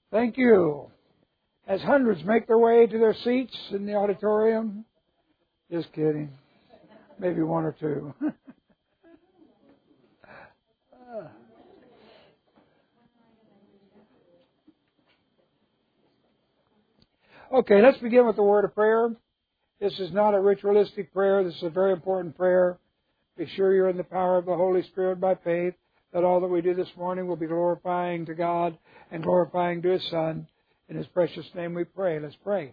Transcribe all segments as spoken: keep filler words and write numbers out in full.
Thank you. As hundreds make their way to their seats in the auditorium, just kidding, maybe one or two. Okay, let's begin with the word of prayer. This is not a ritualistic prayer. This is a very important prayer. Be sure you're in the power of the Holy Spirit by faith, that all that we do this morning will be glorifying to God and glorifying to His Son. In His precious name we pray. Let's pray.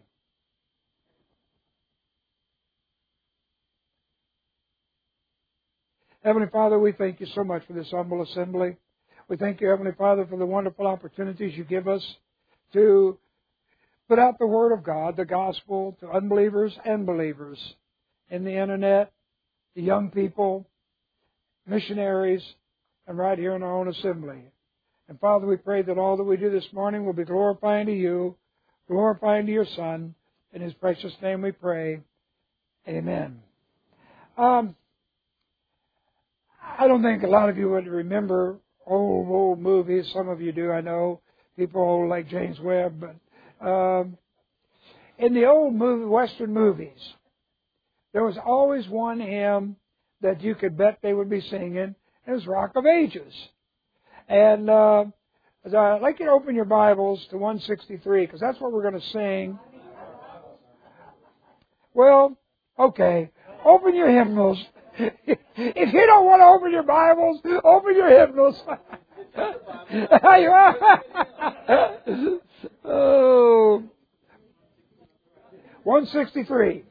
Heavenly Father, we thank you so much for this humble assembly. We thank you, Heavenly Father, for the wonderful opportunities you give us to put out the Word of God, the gospel, to unbelievers and believers in the Internet, the young people, missionaries, and right here in our own assembly. And Father, we pray that all that we do this morning will be glorifying to you, glorifying to your Son. In His precious name we pray. Amen. Um, I don't think a lot of you would remember old, old movies. Some of you do, I know. People old like James Webb. But um, in the old movie, Western movies, there was always one hymn that you could bet they would be singing. It was Rock of Ages. And uh, I'd like you to open your Bibles to one sixty-three, because that's what we're going to sing. Well, okay. Open your hymnals. If you don't want to open your Bibles, open your hymnals. Oh. one sixty-three.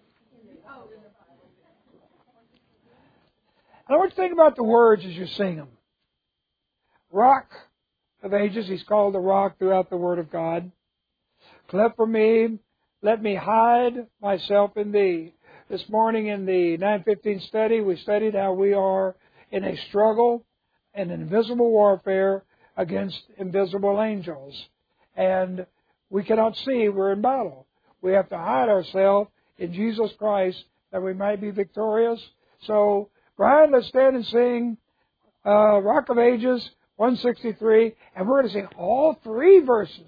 I want you to think about the words as you sing them. Rock of Ages, He's called the rock throughout the Word of God. Cleft for me, let me hide myself in Thee. This morning in the nine fifteen study, we studied how we are in a struggle, in an invisible warfare against invisible angels. And we cannot see we're in battle. We have to hide ourselves in Jesus Christ that we might be victorious. So, Brian, let's stand and sing uh, Rock of Ages, one sixty-three, and we're going to sing all three verses.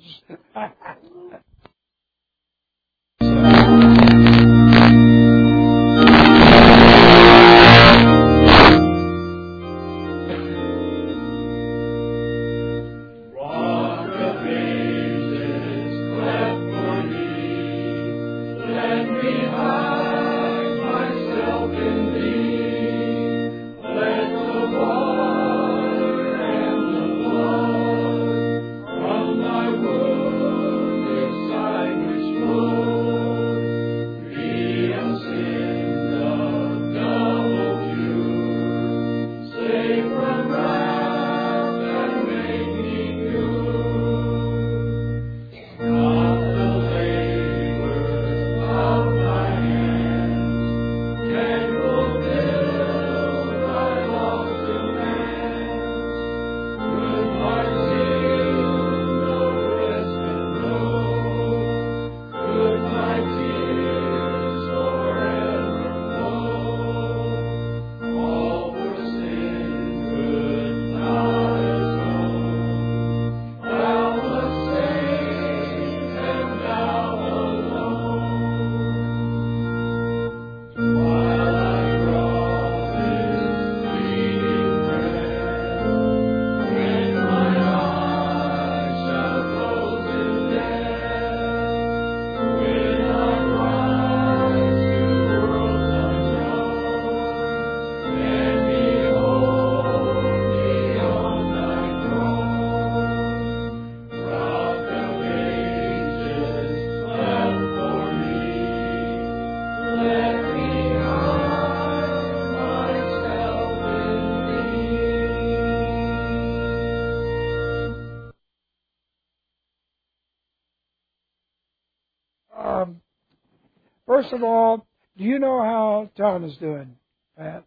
First of all, do you know how Tom is doing, Pat?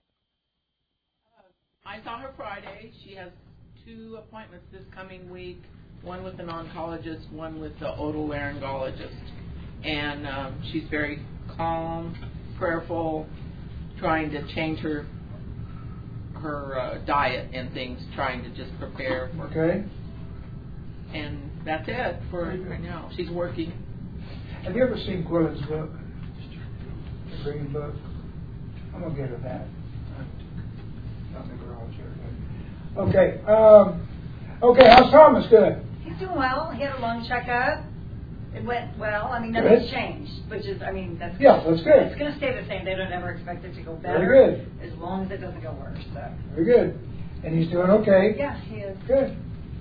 Uh, I saw her Friday. She has two appointments this coming week, one with an oncologist, one with the otolaryngologist. And um, she's very calm, prayerful, trying to change her her uh, diet and things, trying to just prepare for Okay. and That's it for right now. She's working. Have you ever seen Quillen's book? The Green Book? I'm going to get her that. Not in the garage here. Okay. Um, okay, how's Thomas? Good. He's doing well. He had a lung checkup. It went well. I mean, nothing's changed, which is, I mean, that's yeah, that's good. It's going to stay the same. They don't ever expect it to go better. Very good. As long as it doesn't go worse. So. Very good. And he's doing okay? Yeah, he is. Good.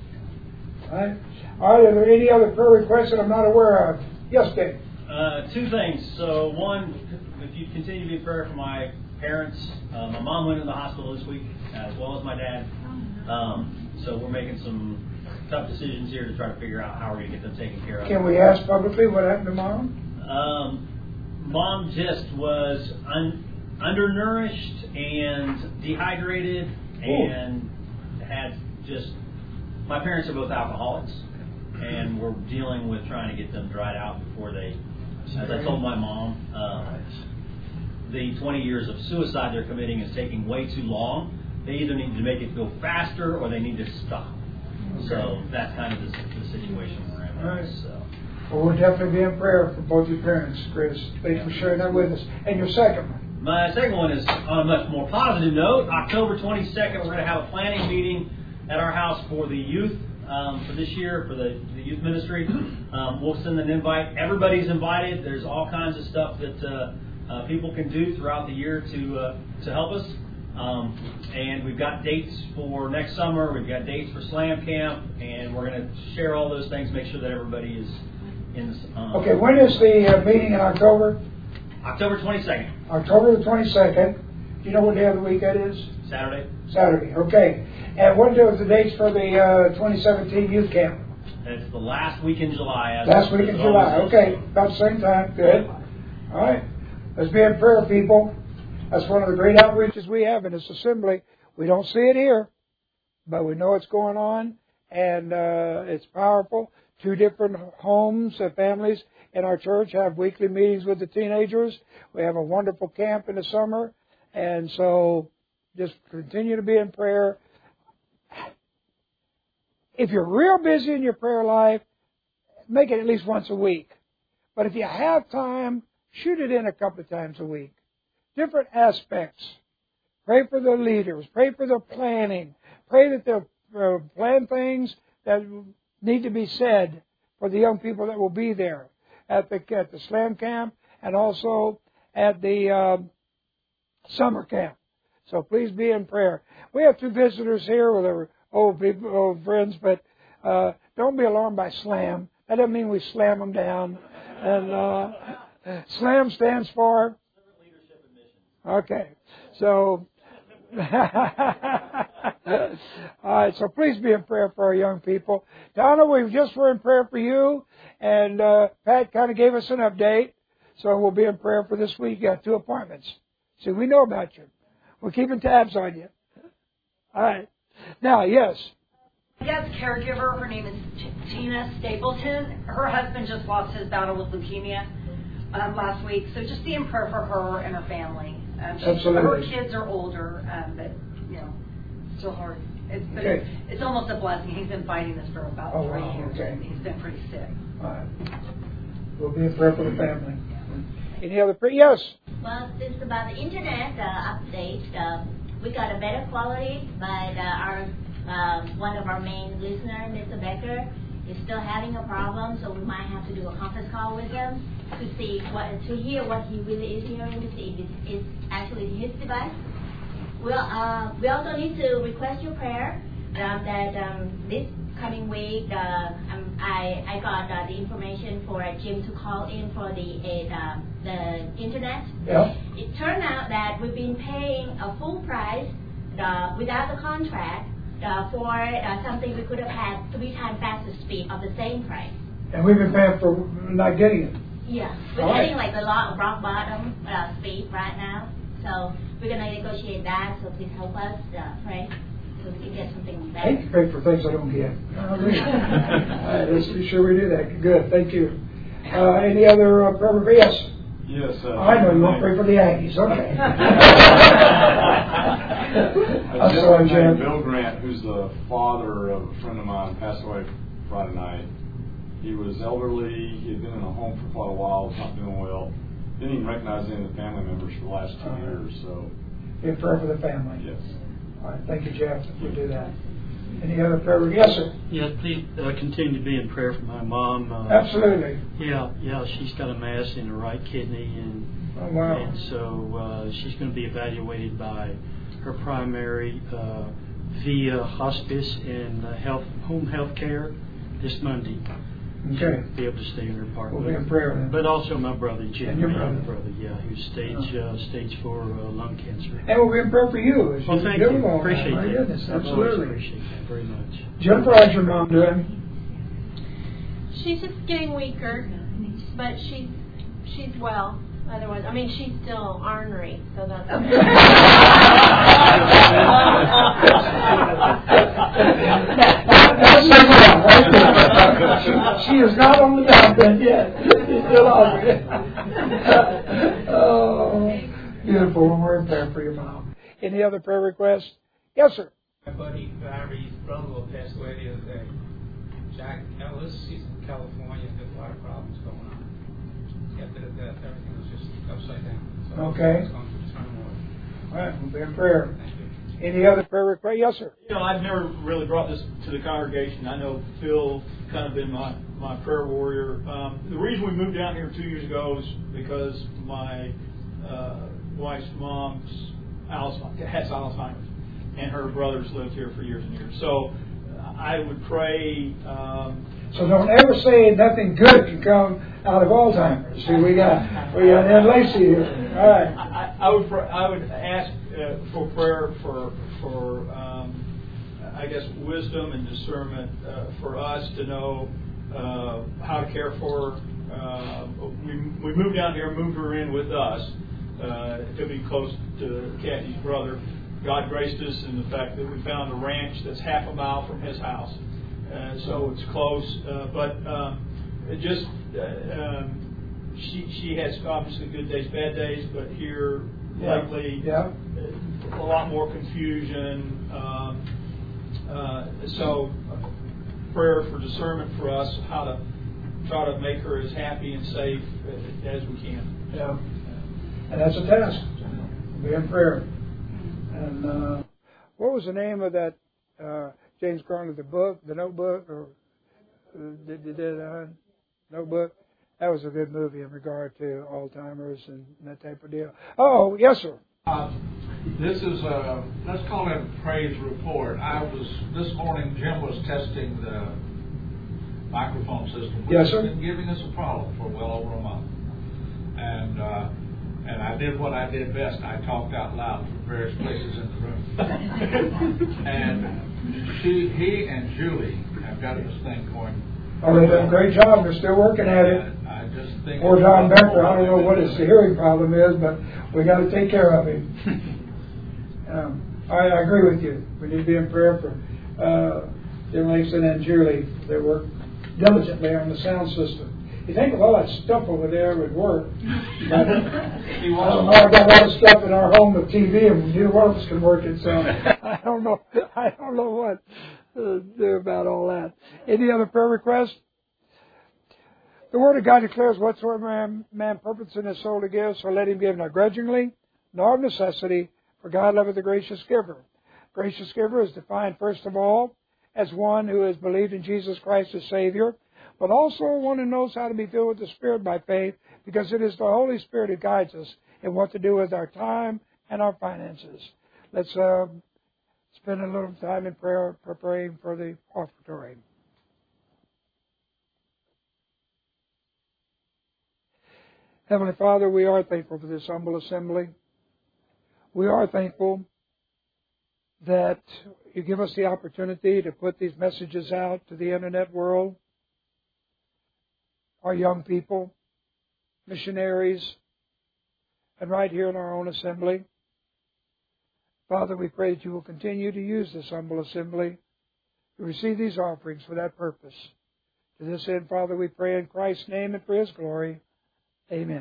All right. All right. Are there any other prayer requests that I'm not aware of? Yes, Dave. Uh, two things. So, one, if you continue to be in prayer for my parents. Uh, my mom went in the hospital this week, as well as my dad. Um, so we're making some tough decisions here to try to figure out how we're going to get them taken care of. Can we ask publicly what happened to Mom? Um, Mom just was un- undernourished and dehydrated and Ooh. had just... My parents are both alcoholics, and we're dealing with trying to get them dried out before they... As I told my mom, uh, the twenty years of suicide they're committing is taking way too long. They either need to make it go faster or they need to stop. Okay. So that's kind of the, the situation we're in. Right. So. Well, we'll definitely be in prayer for both your parents, Chris. Thanks for sharing that with us. And your second one? My second one is on a much more positive note. October twenty-second, we're going to have a planning meeting at our house for the youth um, for this year, for the, the youth ministry. Um, we'll send an invite. Everybody's invited. There's all kinds of stuff that uh, uh, people can do throughout the year to uh, to help us. Um, and we've got dates for next summer. We've got dates for Slam Camp, and we're going to share all those things. Make sure that everybody is in. This, um, okay. When is the uh, meeting in October? October twenty-second. October the twenty-second. Do you know what day of the week that is? Saturday. Saturday. Okay. And what are the dates for the uh, twenty seventeen youth camp? It's the last week in July. As last week in July. Okay. About the same time. Good. All right. Let's be in prayer, people. That's one of the great outreaches we have in this assembly. We don't see it here, but we know it's going on, and uh, it's powerful. Two different homes and families in our church have weekly meetings with the teenagers. We have a wonderful camp in the summer, and so just continue to be in prayer. If you're real busy in your prayer life, make it at least once a week. But if you have time, shoot it in a couple of times a week. Different aspects. Pray for the leaders. Pray for the planning. Pray that they'll uh, plan things that need to be said for the young people that will be there at the at the Slam Camp and also at the uh, summer camp. So please be in prayer. We have two visitors here with our old people, old friends, but uh, don't be alarmed by slam. That doesn't mean we slam them down. And uh, SLAM stands for. Okay, so, all right, so please be in prayer for our young people. Donna, we just were in prayer for you, and uh, Pat kind of gave us an update, so we'll be in prayer for this week. You got two appointments. See, we know about you. We're keeping tabs on you. All right. Now, yes. Yes, caregiver. Her name is T- Tina Stapleton. Her husband just lost his battle with leukemia um, last week, so just be in prayer for her and her family. Um, Absolutely. Her kids are older, um, but, you know, still hard. It's, but okay. it's, it's almost a blessing. He's been fighting this for about oh, three wow. years, okay. and he's been pretty sick. All right. We'll be in prayer for the family. Any other prayer? Yes? Well, this is about the internet uh, update. Uh, we got a better quality, but uh, our uh, one of our main listeners, Mister Becker, is still having a problem, so we might have to do a conference call with him to see what, to hear what he really is hearing, to see if it's, it's actually his device. Well, uh, we also need to request your prayer um, that um, this coming week, uh, um, I I got uh, the information for Jim to call in for the uh, the internet. Yeah. It turned out that we've been paying a full price uh, without the contract uh, for uh, something we could have had three times faster speed of the same price. And we've been paying for not getting it. Yeah, we're All getting right. like the rock, rock bottom uh, speed right now. So we're going to negotiate that. So please help us uh, pray so we can get something I better. hate to pay for things I don't get. All right, let's be sure we do that. Good, thank you. Uh, any other uh, prayer? Yes. Yes. Uh, I know you won't pray for the Aggies. Okay. A I'm sorry, gentleman named Jim. Bill Grant, who's the father of a friend of mine, passed away Friday night. He was elderly. He had been in a home for quite a while. Was not doing well. Didn't even recognize any of the family members for the last two uh-huh. years. So, be in prayer for the family. Yes. All right. Thank you, Jeff. We'll do that. Any other prayer? Yes, sir. Yeah, please uh, continue to be in prayer for my mom. Uh, Absolutely. Yeah, yeah. She's got a mass in her right kidney, and oh, wow. and so uh, she's going to be evaluated by her primary uh, via hospice and uh, health home health care this Monday. Okay. She'll be able to stay in her apartment. We'll be in prayer then. But also my brother Jim, and your my brother. younger brother, yeah, who's stage oh. uh, stage four uh, lung cancer. And we'll be in prayer for you. As well, you thank do you. All Appreciate that. My that. goodness, I absolutely. Appreciate that very much. Jennifer, how's your mom doing? She's just getting weaker, but she's she's well. Otherwise, I mean, she's still ornery, so that's okay. she, she is not on the deathbed yet. She's still ornery. Oh, beautiful. We're in prayer for your mom. Any other prayer requests? Yes, sir. My buddy Barry's brother-in-law passed away the other day. Jack Ellis, he's in California. There's a lot of problems going on. After the death, everything was just upside down. So okay. It's going through turmoil. All right, we'll be in prayer. Thank you. Any other prayer requests? Yes, sir. You know, I've never really brought this to the congregation. I know Phil kind of been my, my prayer warrior. Um, the reason we moved down here two years ago is because my uh, wife's mom's Alzheimer's, has Alzheimer's, and her brothers lived here for years and years. So I would pray. Um, so don't ever say nothing good can come out of Alzheimer's. See, we got we got Ed Lacey here. All right. I, I would pray, I would ask uh, for prayer for for um, I guess wisdom and discernment uh, for us to know uh, how to care for her. Uh, we we moved down here, moved her in with us uh, to be close to Kathy's brother. God graced us in the fact that we found a ranch that's half a mile from his house. Uh, so it's close. Uh, but um, it just, uh, um, she she has obviously good days, bad days, but here yeah. likely yeah. a lot more confusion. Um, uh, so prayer for discernment for us, how to try to make her as happy and safe as we can. Yeah. And that's a task. Be in prayer. And uh, what was the name of that uh, James Garner, the book, the Notebook, or uh, did did uh, Notebook? That was a good movie in regard to Alzheimer's and that type of deal. Oh, yes, sir. Uh, this is a, let's call it a praise report. I was this morning. Jim was testing the microphone system, which yes, has sir. been giving us a problem for well over a month, and. Uh, And I did what I did best. I talked out loud from various places in the room. And she, he and Julie have got this thing going. Oh, they've done a great job. They're still working at it. I just think. Poor John Becker, I don't know what his hearing problem is, but we got to take care of him. um, I, I agree with you. We need to be in prayer for uh, Jim Langston and Julie. They work diligently on the sound system. You think of all that stuff over there would work. But, I don't know. I've got a lot of stuff in our home with T V, and neither one of us can work it. So I don't know. I don't know what to do about all that. Any other prayer requests? The Word of God declares, "Whatsoever man, man purposes in his soul to give, so let him give not grudgingly, nor of necessity, for God loveth the gracious giver." Gracious giver is defined first of all as one who has believed in Jesus Christ as Savior, but also one who knows how to be filled with the Spirit by faith, because it is the Holy Spirit who guides us in what to do with our time and our finances. Let's uh, spend a little time in prayer preparing for the offertory. Heavenly Father, we are thankful for this humble assembly. We are thankful that you give us the opportunity to put these messages out to the internet world. Our young people, missionaries, and right here in our own assembly. Father, we pray that you will continue to use this humble assembly to receive these offerings for that purpose. To this end, Father, we pray in Christ's name and for His glory. Amen.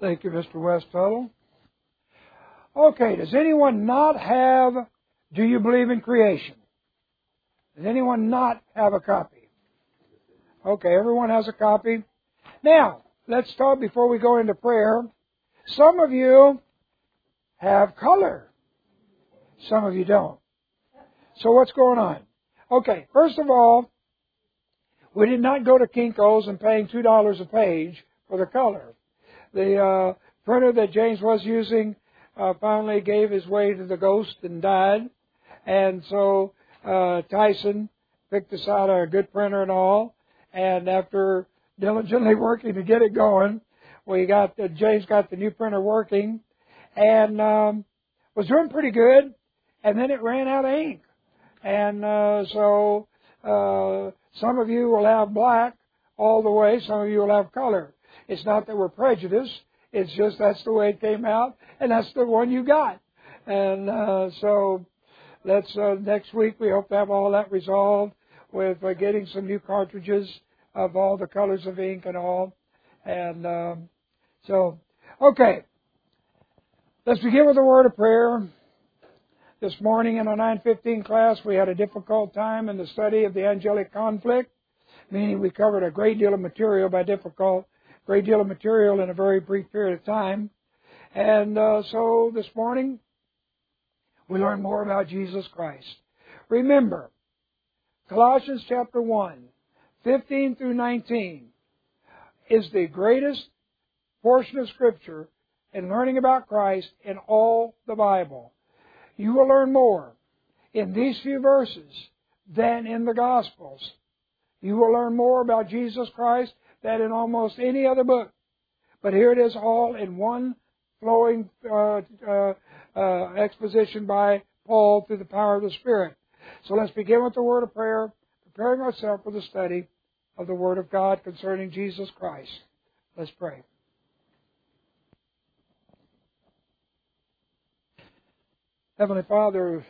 Thank you, Mister Westfellow. Okay, does anyone not have Do You Believe in Creation? Does anyone not have a copy? Okay, everyone has a copy. Now, let's talk before we go into prayer. Some of you have color. Some of you don't. So what's going on? Okay, first of all, we did not go to Kinko's and paying two dollars a page for the color. The uh, printer that James was using uh, finally gave his way to the ghost and died. And so uh, Tyson picked us out a good printer and all. And after diligently working to get it going, we got the, James got the new printer working and um, was doing pretty good. And then it ran out of ink. And uh, so uh, some of you will have black all the way. Some of you will have color. It's not that we're prejudiced. It's just that's the way it came out, and that's the one you got. And uh, so let's uh, next week we hope to have all that resolved with uh, getting some new cartridges of all the colors of ink and all. And um, so, okay, let's begin with a word of prayer. This morning in our nine fifteen class, we had a difficult time in the study of the angelic conflict, meaning we covered a great deal of material by difficult, great deal of material in a very brief period of time. And uh, so this morning, we learn more about Jesus Christ. Remember, Colossians chapter one, fifteen through nineteen, is the greatest portion of Scripture in learning about Christ in all the Bible. You will learn more in these few verses than in the Gospels. You will learn more about Jesus Christ than in almost any other book. But here it is all in one flowing uh, uh, uh, exposition by Paul through the power of the Spirit. So let's begin with the word of prayer, preparing ourselves for the study of the Word of God concerning Jesus Christ. Let's pray. Heavenly Father,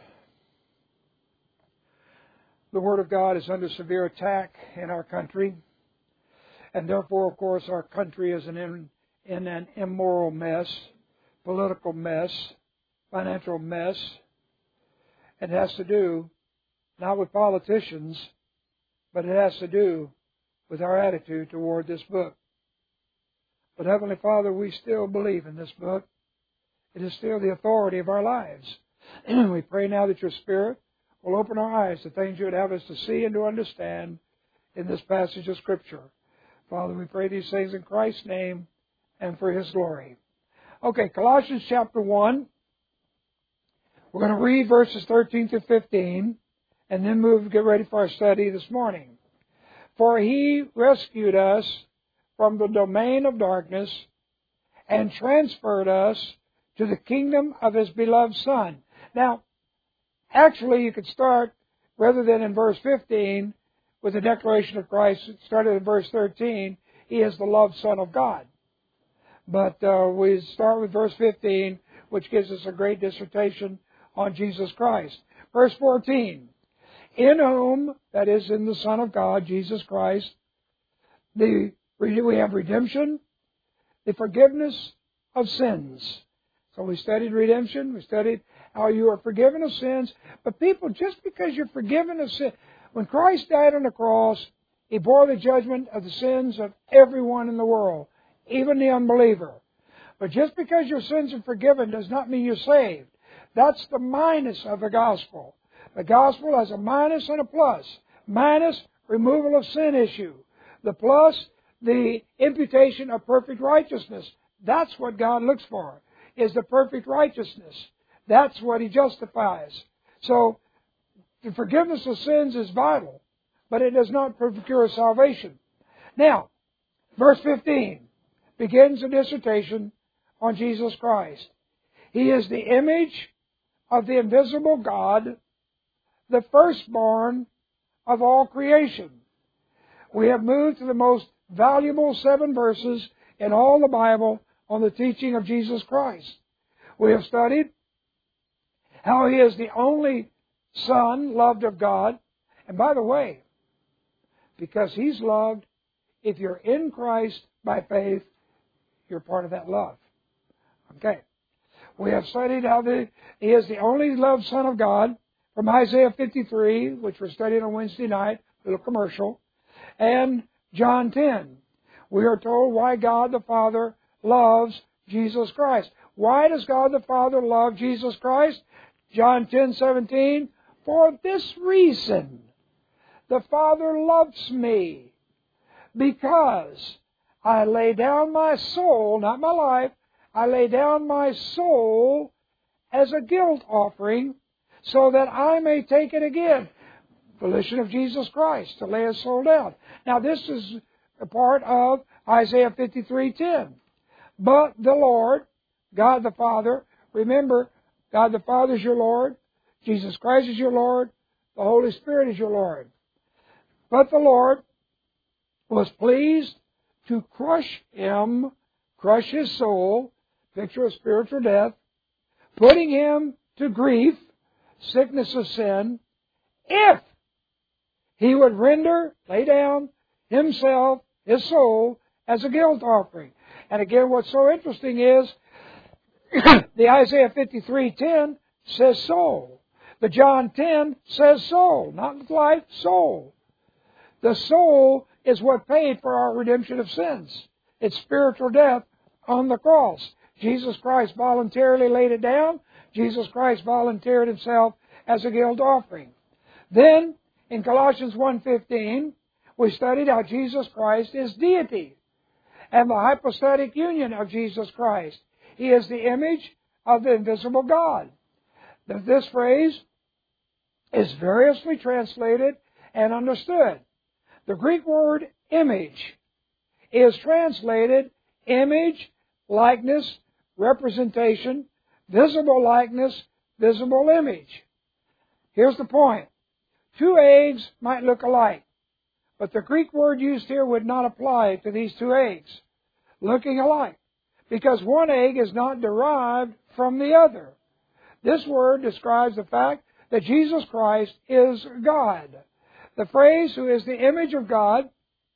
the Word of God is under severe attack in our country, and therefore, of course, our country is in, in, in an immoral mess, political mess, financial mess. It has to do not with politicians, but it has to do with our attitude toward this book. But Heavenly Father, we still believe in this book. It is still the authority of our lives. We pray now that your Spirit will open our eyes to things you would have us to see and to understand in this passage of Scripture. Father, we pray these things in Christ's name and for His glory. Okay, Colossians chapter one. We're going to read verses thirteen through fifteen and then move, get ready for our study this morning. For He rescued us from the domain of darkness and transferred us to the kingdom of His beloved Son. Now, actually, you could start, rather than in verse fifteen, with the declaration of Christ, it started in verse thirteen, He is the loved Son of God. But uh, we start with verse fifteen, which gives us a great dissertation on Jesus Christ. Verse fourteen, in whom, that is, in the Son of God, Jesus Christ, the, we have redemption, the forgiveness of sins. So we studied redemption, we studied how you are forgiven of sins. But people, just because you're forgiven of sin, when Christ died on the cross, He bore the judgment of the sins of everyone in the world, even the unbeliever. But just because your sins are forgiven does not mean you're saved. That's the minus of the gospel. The gospel has a minus and a plus. Minus, removal of sin issue. The plus, the imputation of perfect righteousness. That's what God looks for, is the perfect righteousness. That's what He justifies. So, the forgiveness of sins is vital, but it does not procure salvation. Now, verse fifteen begins a dissertation on Jesus Christ. He is the image of the invisible God, the firstborn of all creation. We have moved to the most valuable seven verses in all the Bible on the teaching of Jesus Christ. We have studied how He is the only Son loved of God. And by the way, because He's loved, if you're in Christ by faith, you're part of that love. Okay. We have studied how the, He is the only loved Son of God from Isaiah fifty-three, which we're studying on Wednesday night, little commercial, and John ten. We are told why God the Father loves Jesus Christ. Why does God the Father love Jesus Christ? John ten seventeen. For this reason, the Father loves me, because I lay down my soul, not my life, I lay down my soul as a guilt offering, so that I may take it again. Volition of Jesus Christ, to lay His soul down. Now this is a part of Isaiah fifty-three ten. But the Lord, God the Father, remember, God the Father is your Lord, Jesus Christ is your Lord, the Holy Spirit is your Lord. But the Lord was pleased to crush him, crush his soul, picture of spiritual death, putting him to grief, sickness of sin, if he would render, lay down himself, his soul, as a guilt offering. And again, what's so interesting is the Isaiah fifty-three ten says soul. The John ten says soul, not life, soul. The soul is what paid for our redemption of sins. It's spiritual death on the cross. Jesus Christ voluntarily laid it down. Jesus Christ volunteered Himself as a guilt offering. Then, in Colossians one fifteen, we studied how Jesus Christ is deity and the hypostatic union of Jesus Christ. He is the image of the invisible God. This phrase is variously translated and understood. The Greek word image is translated image, likeness, representation, visible likeness, visible image. Here's the point. Two eggs might look alike, but the Greek word used here would not apply to these two eggs looking alike, because one egg is not derived from the other. This word describes the fact that Jesus Christ is God. The phrase, who is the image of God,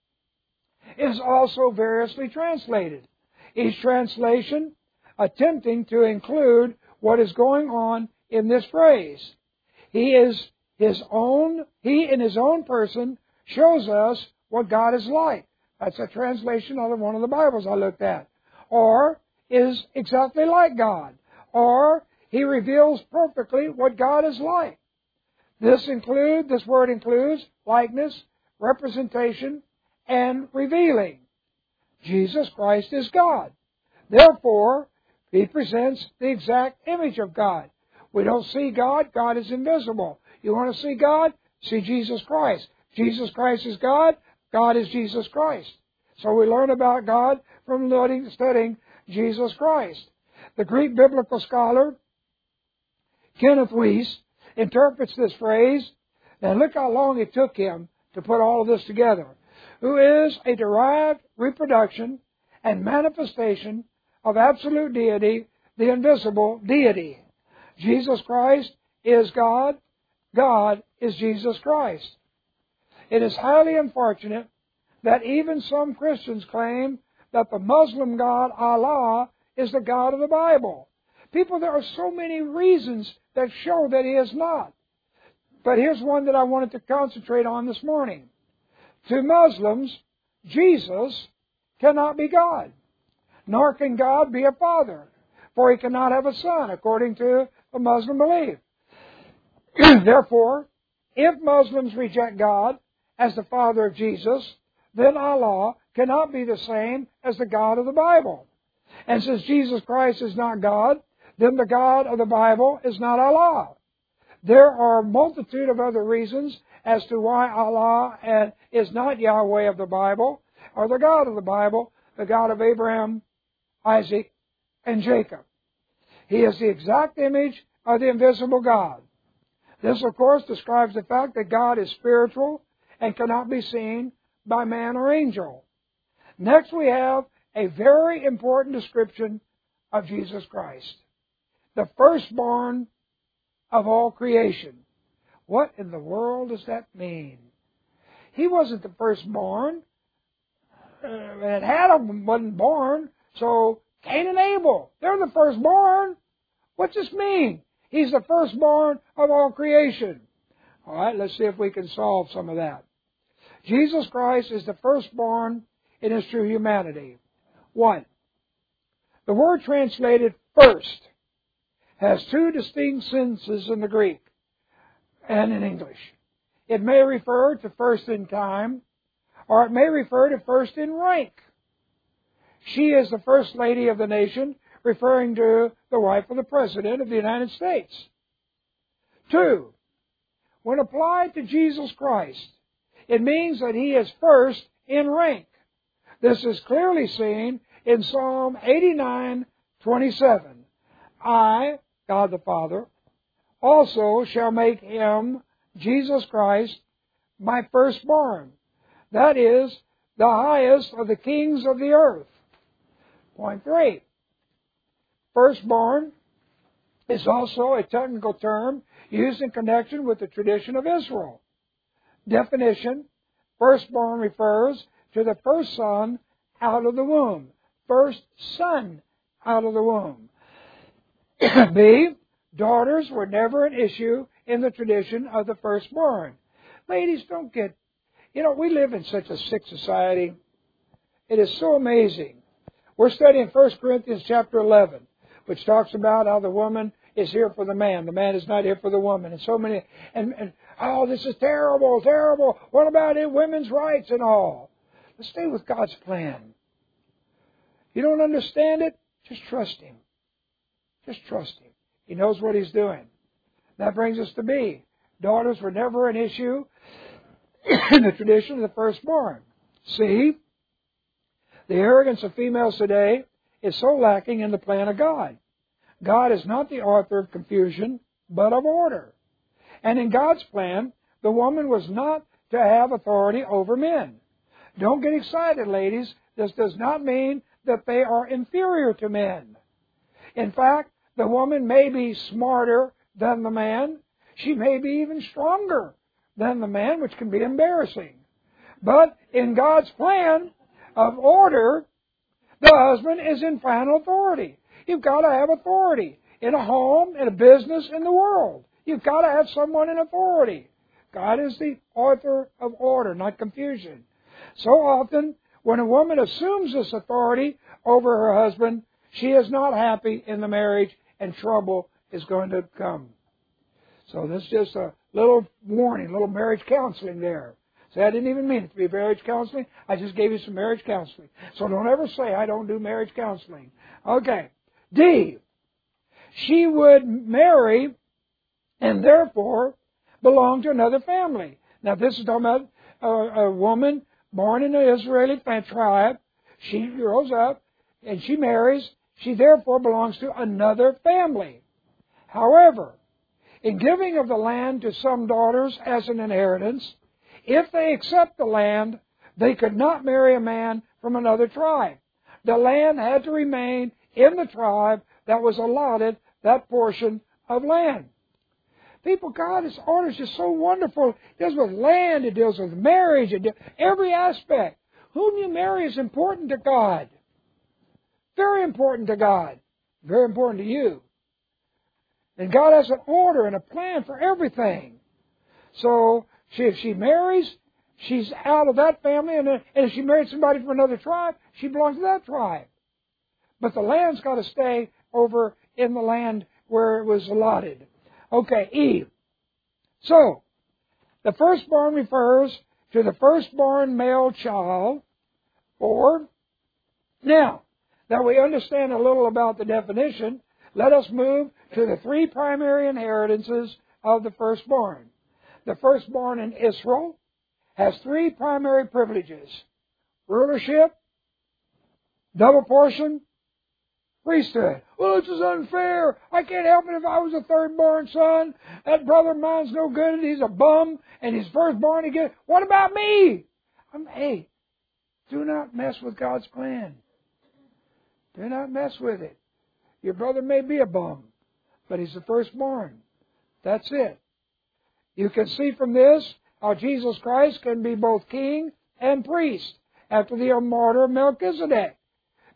is also variously translated. Each translation attempting to include what is going on in this phrase. He is His own, He in His own person shows us what God is like. That's a translation of one of the Bibles I looked at. Or is exactly like God. Or He reveals perfectly what God is like. This include, this word includes likeness, representation, and revealing. Jesus Christ is God. Therefore, He presents the exact image of God. We don't see God. God is invisible. You want to see God? See Jesus Christ. Jesus Christ is God. God is Jesus Christ. So we learn about God from studying Jesus Christ. The Greek biblical scholar Kenneth Wuest interprets this phrase, and look how long it took him to put all of this together, who is a derived reproduction and manifestation of absolute deity, the invisible deity. Jesus Christ is God. God is Jesus Christ. It is highly unfortunate that even some Christians claim that the Muslim God, Allah, is the God of the Bible. People, there are so many reasons that show that He is not. But here's one that I wanted to concentrate on this morning. To Muslims, Jesus cannot be God, nor can God be a father, for He cannot have a son, according to the Muslim belief. Therefore, if Muslims reject God as the Father of Jesus, then Allah cannot be the same as the God of the Bible. And since Jesus Christ is not God, then the God of the Bible is not Allah. There are a multitude of other reasons as to why Allah is not Yahweh of the Bible, or the God of the Bible, the God of Abraham, Isaac, and Jacob. He is the exact image of the invisible God. This, of course, describes the fact that God is spiritual and cannot be seen by man or angel. Next, we have a very important description of Jesus Christ. The firstborn of all creation. What in the world does that mean? He wasn't the firstborn. Uh, and Adam wasn't born, so Cain and Abel, they're the firstborn. What's this mean? He's the firstborn of all creation. All right, let's see if we can solve some of that. Jesus Christ is the firstborn in His true humanity. One, the word translated first has two distinct senses in the Greek and in English. It may refer to first in time, or it may refer to first in rank. She is the first lady of the nation, referring to the wife of the President of the United States. Two, when applied to Jesus Christ, it means that He is first in rank. This is clearly seen in Psalm eighty-nine twenty-seven. I, God the Father, also shall make Him, Jesus Christ, my firstborn. That is, the highest of the kings of the earth. Point three. Firstborn is also a technical term used in connection with the tradition of Israel. Definition: firstborn refers to the first son out of the womb. First son out of the womb. B. Daughters were never an issue in the tradition of the firstborn. Ladies, don't get... You know, we live in such a sick society. It is so amazing. We're studying First Corinthians chapter eleven, which talks about how the woman is here for the man. The man is not here for the woman. And so many... And, and oh, this is terrible, terrible. What about it? Women's rights and all. Let's stay with God's plan. You don't understand it? Just trust Him. Just trust Him. He knows what He's doing. That brings us to B. Daughters were never an issue in the tradition of the firstborn. C. The arrogance of females today is so lacking in the plan of God. God is not the author of confusion, but of order. And in God's plan, the woman was not to have authority over men. Don't get excited, ladies. This does not mean that they are inferior to men. In fact, the woman may be smarter than the man. She may be even stronger than the man, which can be embarrassing. But in God's plan of order, the husband is in final authority. You've got to have authority in a home, in a business, in the world. You've got to have someone in authority. God is the author of order, not confusion. So often, when a woman assumes this authority over her husband, she is not happy in the marriage, and trouble is going to come. So this is just a little warning, a little marriage counseling there. See, I didn't even mean it to be marriage counseling. I just gave you some marriage counseling. So don't ever say I don't do marriage counseling. Okay. D. She would marry and therefore belong to another family. Now this is talking about a, a woman born in the Israeli tribe. She grows up and she marries. She therefore belongs to another family. However, in giving of the land to some daughters as an inheritance, if they accept the land, they could not marry a man from another tribe. The land had to remain in the tribe that was allotted that portion of land. People, God's order is just so wonderful. It deals with land, it deals with marriage, it deals, every aspect. Whom you marry is important to God. Very important to God. Very important to you. And God has an order and a plan for everything. So, she, if she marries, she's out of that family. And, then, and if she married somebody from another tribe, she belongs to that tribe. But the land's got to stay over in the land where it was allotted. Okay, E. So, the firstborn refers to the firstborn male child. Or, now, that we understand a little about the definition, let us move to the three primary inheritances of the firstborn. The firstborn in Israel has three primary privileges: rulership, double portion, priesthood. Well, this is unfair. I can't help it if I was a third-born son. That brother of mine's no good and he's a bum and he's firstborn. He gets, what about me? I'm, hey, do not mess with God's plan. Do not mess with it. Your brother may be a bum, but he's the firstborn. That's it. You can see from this how Jesus Christ can be both king and priest after the order of Melchizedek,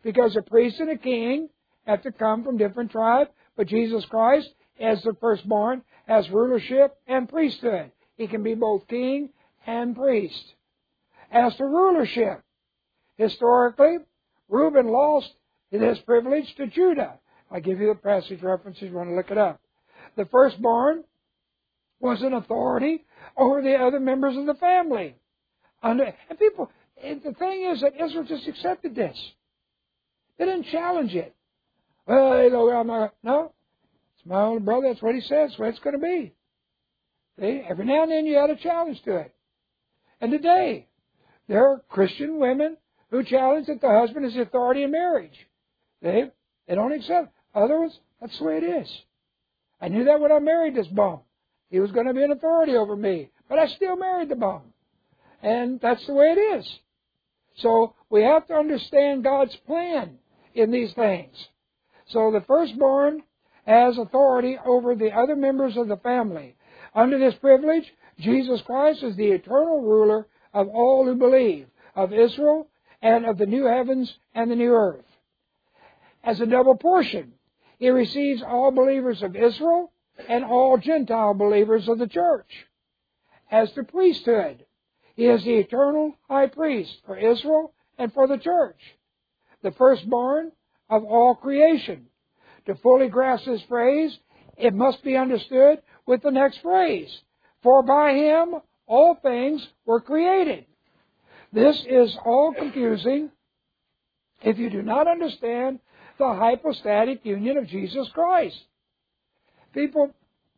because a priest and a king have to come from different tribes, but Jesus Christ, as the firstborn, has rulership and priesthood. He can be both king and priest. As to rulership, historically, Reuben lost his privilege to Judah. I'll give you the passage references if you want to look it up. The firstborn was an authority over the other members of the family. And people, the thing is that Israel just accepted this. They didn't challenge it. Well, you know, I'm not, no, it's my older brother. That's what he says. That's what it's going to be. See, every now and then you add a challenge to it. And today, there are Christian women who challenge that the husband is the authority in marriage. They, they don't accept. Others, that's the way it is. I knew that when I married this bum. He was going to be an authority over me. But I still married the bum. And that's the way it is. So we have to understand God's plan in these things. So the firstborn has authority over the other members of the family. Under this privilege, Jesus Christ is the eternal ruler of all who believe, of Israel and of the new heavens and the new earth. As a double portion, He receives all believers of Israel and all Gentile believers of the church. As to priesthood, He is the eternal high priest for Israel and for the church, the firstborn of all creation. To fully grasp this phrase, it must be understood with the next phrase. For by Him all things were created. This is all confusing if you do not understand the hypostatic union of Jesus Christ. People,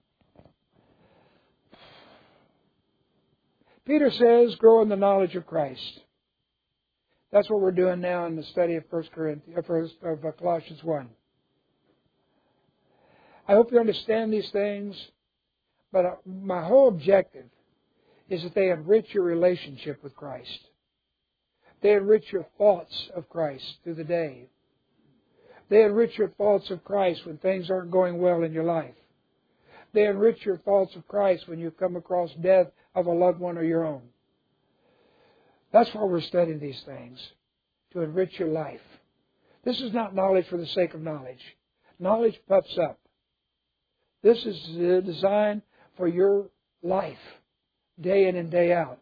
Peter says, grow in the knowledge of Christ. That's what we're doing now in the study of First Corinthians, of Colossians one. I hope you understand these things, but my whole objective is that they enrich your relationship with Christ. They enrich your thoughts of Christ through the day. They enrich your thoughts of Christ when things aren't going well in your life. They enrich your thoughts of Christ when you come across death of a loved one or your own. That's why we're studying these things, to enrich your life. This is not knowledge for the sake of knowledge. Knowledge puffs up. This is designed for your life, day in and day out.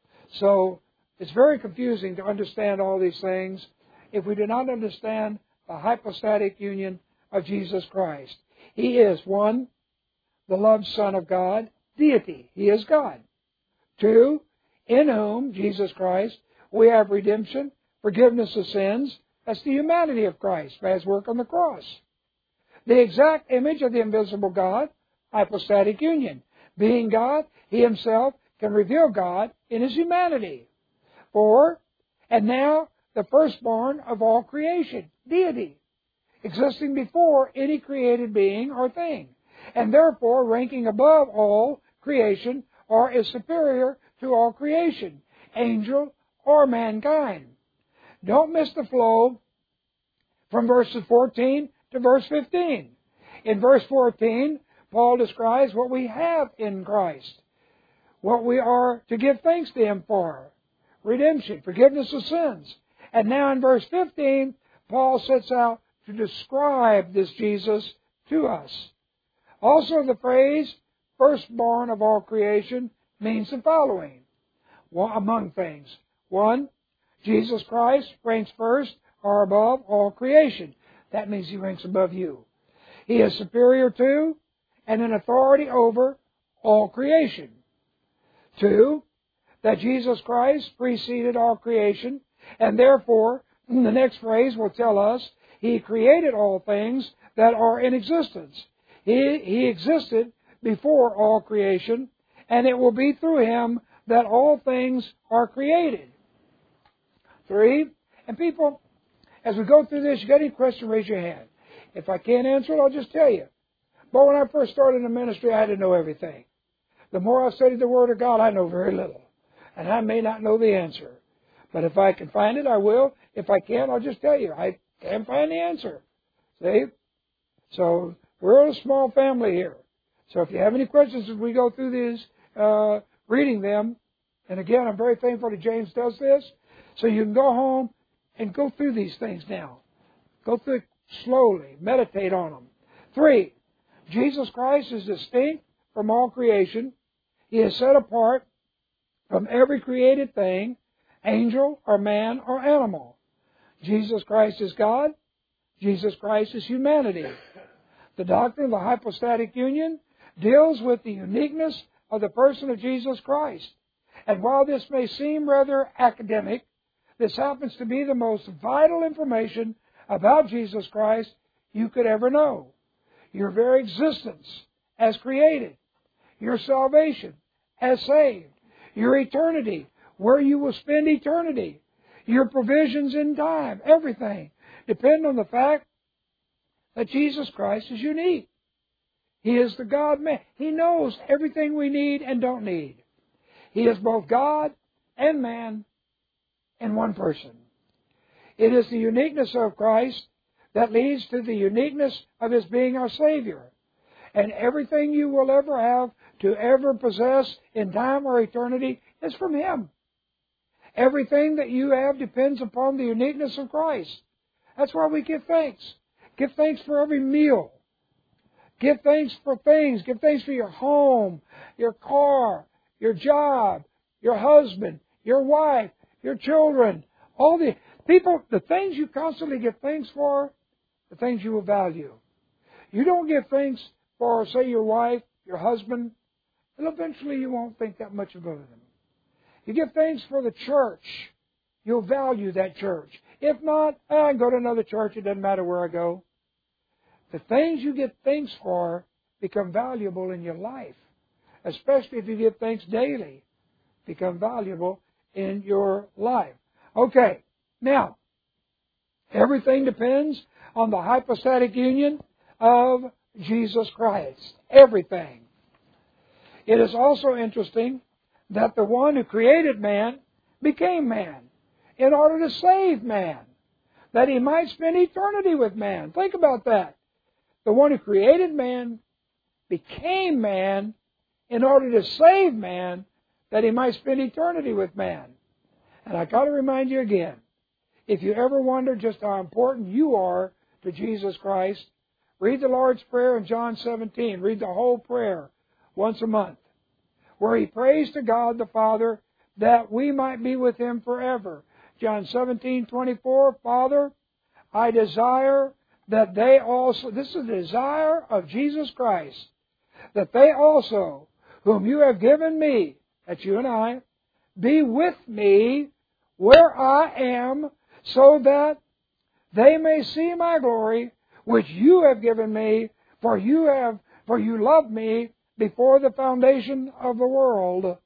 So it's very confusing to understand all these things if we do not understand the hypostatic union of Jesus Christ. He is, one, the loved Son of God, deity. He is God. Two, in whom, Jesus Christ, we have redemption, forgiveness of sins. That's the humanity of Christ by His work on the cross. The exact image of the invisible God, hypostatic union. Being God, He Himself can reveal God in His humanity. Four, and now the firstborn of all creation, deity, existing before any created being or thing, and therefore ranking above all creation or is superior to all creation, angel or mankind. Don't miss the flow from verses fourteen to verse fifteen. In verse fourteen, Paul describes what we have in Christ, what we are to give thanks to Him for, redemption, forgiveness of sins. And now in verse fifteen, Paul sets out to describe this Jesus to us. Also the phrase, firstborn of all creation, means the following, well, among things. One, Jesus Christ ranks first or above all creation. That means He ranks above you. He is superior to and an authority over all creation. Two, that Jesus Christ preceded all creation, and therefore, the next phrase will tell us, He created all things that are in existence. He, he existed before all creation, and it will be through Him that all things are created. Three, and people, as we go through this, you got any question, raise your hand. If I can't answer it, I'll just tell you. But when I first started in the ministry, I didn't know everything. The more I studied the Word of God, I know very little. And I may not know the answer. But if I can find it, I will. If I can't, I'll just tell you. I can't find the answer. See? So we're a small family here. So if you have any questions as we go through these, uh, reading them, and again, I'm very thankful that James does this, so you can go home and go through these things now. Go through it slowly. Meditate on them. Three, Jesus Christ is distinct from all creation. He is set apart from every created thing, angel or man or animal. Jesus Christ is God. Jesus Christ is humanity. The doctrine of the hypostatic union deals with the uniqueness of the person of Jesus Christ. And while this may seem rather academic, this happens to be the most vital information about Jesus Christ you could ever know. Your very existence as created, your salvation as saved, your eternity, where you will spend eternity, your provisions in time, everything depend on the fact that Jesus Christ is unique. He is the God-man. He knows everything we need and don't need. He is both God and man in one person. It is the uniqueness of Christ that leads to the uniqueness of His being our Savior. And everything you will ever have to ever possess in time or eternity is from Him. Everything that you have depends upon the uniqueness of Christ. That's why we give thanks. Give thanks for every meal. Give thanks for things. Give thanks for your home, your car, your job, your husband, your wife, your children. All the people, the things you constantly give thanks for, the things you will value. You don't give thanks for, say, your wife, your husband, and eventually you won't think that much about them. You give thanks for the church, you'll value that church. If not, I can go to another church, it doesn't matter where I go. The things you give thanks for become valuable in your life, especially if you give thanks daily, become valuable in your life. Okay, now, everything depends on the hypostatic union of Jesus Christ. Everything. It is also interesting that the one who created man became man in order to save man, that He might spend eternity with man. Think about that. The one who created man became man in order to save man, that He might spend eternity with man. And I got to remind you again, if you ever wonder just how important you are to Jesus Christ, read the Lord's Prayer in John seventeen. Read the whole prayer once a month, where He prays to God the Father that we might be with Him forever. John seventeen twenty-four, Father, I desire that they also, this is the desire of Jesus Christ, that they also, whom you have given me, that's you and I, be with me where I am, so that they may see my glory, which you have given me, for you have, for you loved me before the foundation of the world.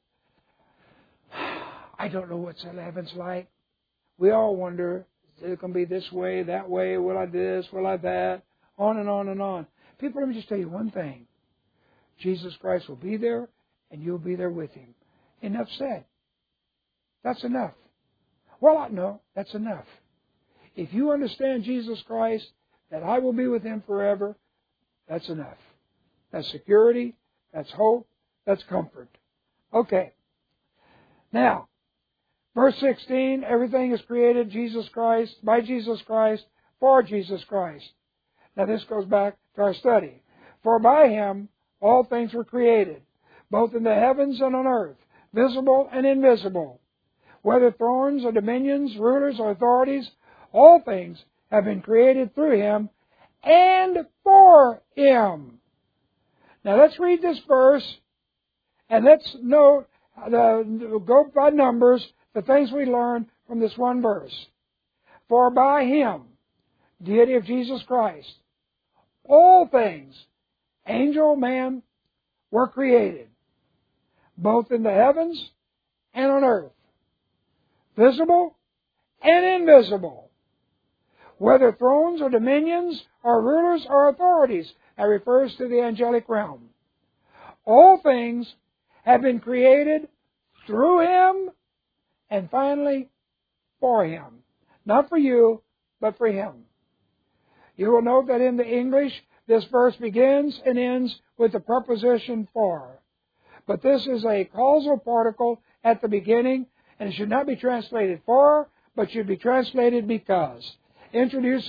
I don't know what heaven's like. We all wonder, is it going to be this way, that way, will I this, will I that, on and on and on. People, let me just tell you one thing. Jesus Christ will be there, and you'll be there with Him. Enough said. That's enough. Well, I know, that's enough. If you understand Jesus Christ, that I will be with Him forever, that's enough. That's security, that's hope, that's comfort. Okay. Now, verse sixteen, everything is created Jesus Christ, by Jesus Christ, for Jesus Christ. Now this goes back to our study. For by Him all things were created, both in the heavens and on earth, visible and invisible. Whether thrones or dominions, rulers or authorities, all things have been created through Him and for Him. Now let's read this verse and let's note, the, go by numbers, the things we learn from this one verse. For by Him, deity of Jesus Christ, all things, angel, man, were created, both in the heavens and on earth, visible and invisible, whether thrones or dominions or rulers or authorities. That refers to the angelic realm. All things have been created through Him and finally for Him. Not for you, but for Him. You will note that in the English, this verse begins and ends with the preposition for. But this is a causal particle at the beginning, and it should not be translated for, but should be translated because. Introduces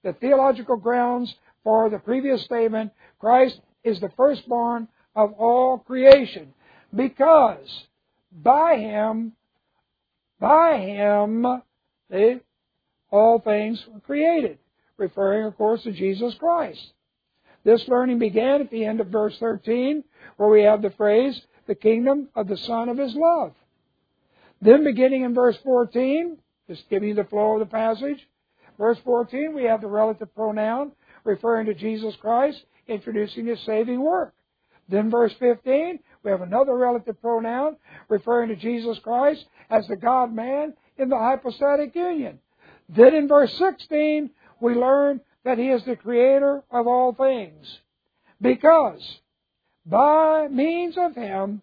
the theological grounds for the previous statement, Christ is the firstborn of all creation, because by Him, by Him, they, all things were created, referring, of course, to Jesus Christ. This learning began at the end of verse thirteen, where we have the phrase, the kingdom of the Son of His love. Then beginning in verse fourteen, just giving you the flow of the passage, verse fourteen, we have the relative pronoun referring to Jesus Christ, introducing His saving work. Then verse fifteen, we have another relative pronoun referring to Jesus Christ as the God-man in the hypostatic union. Then in verse sixteen, we learn that He is the creator of all things, because by means of Him,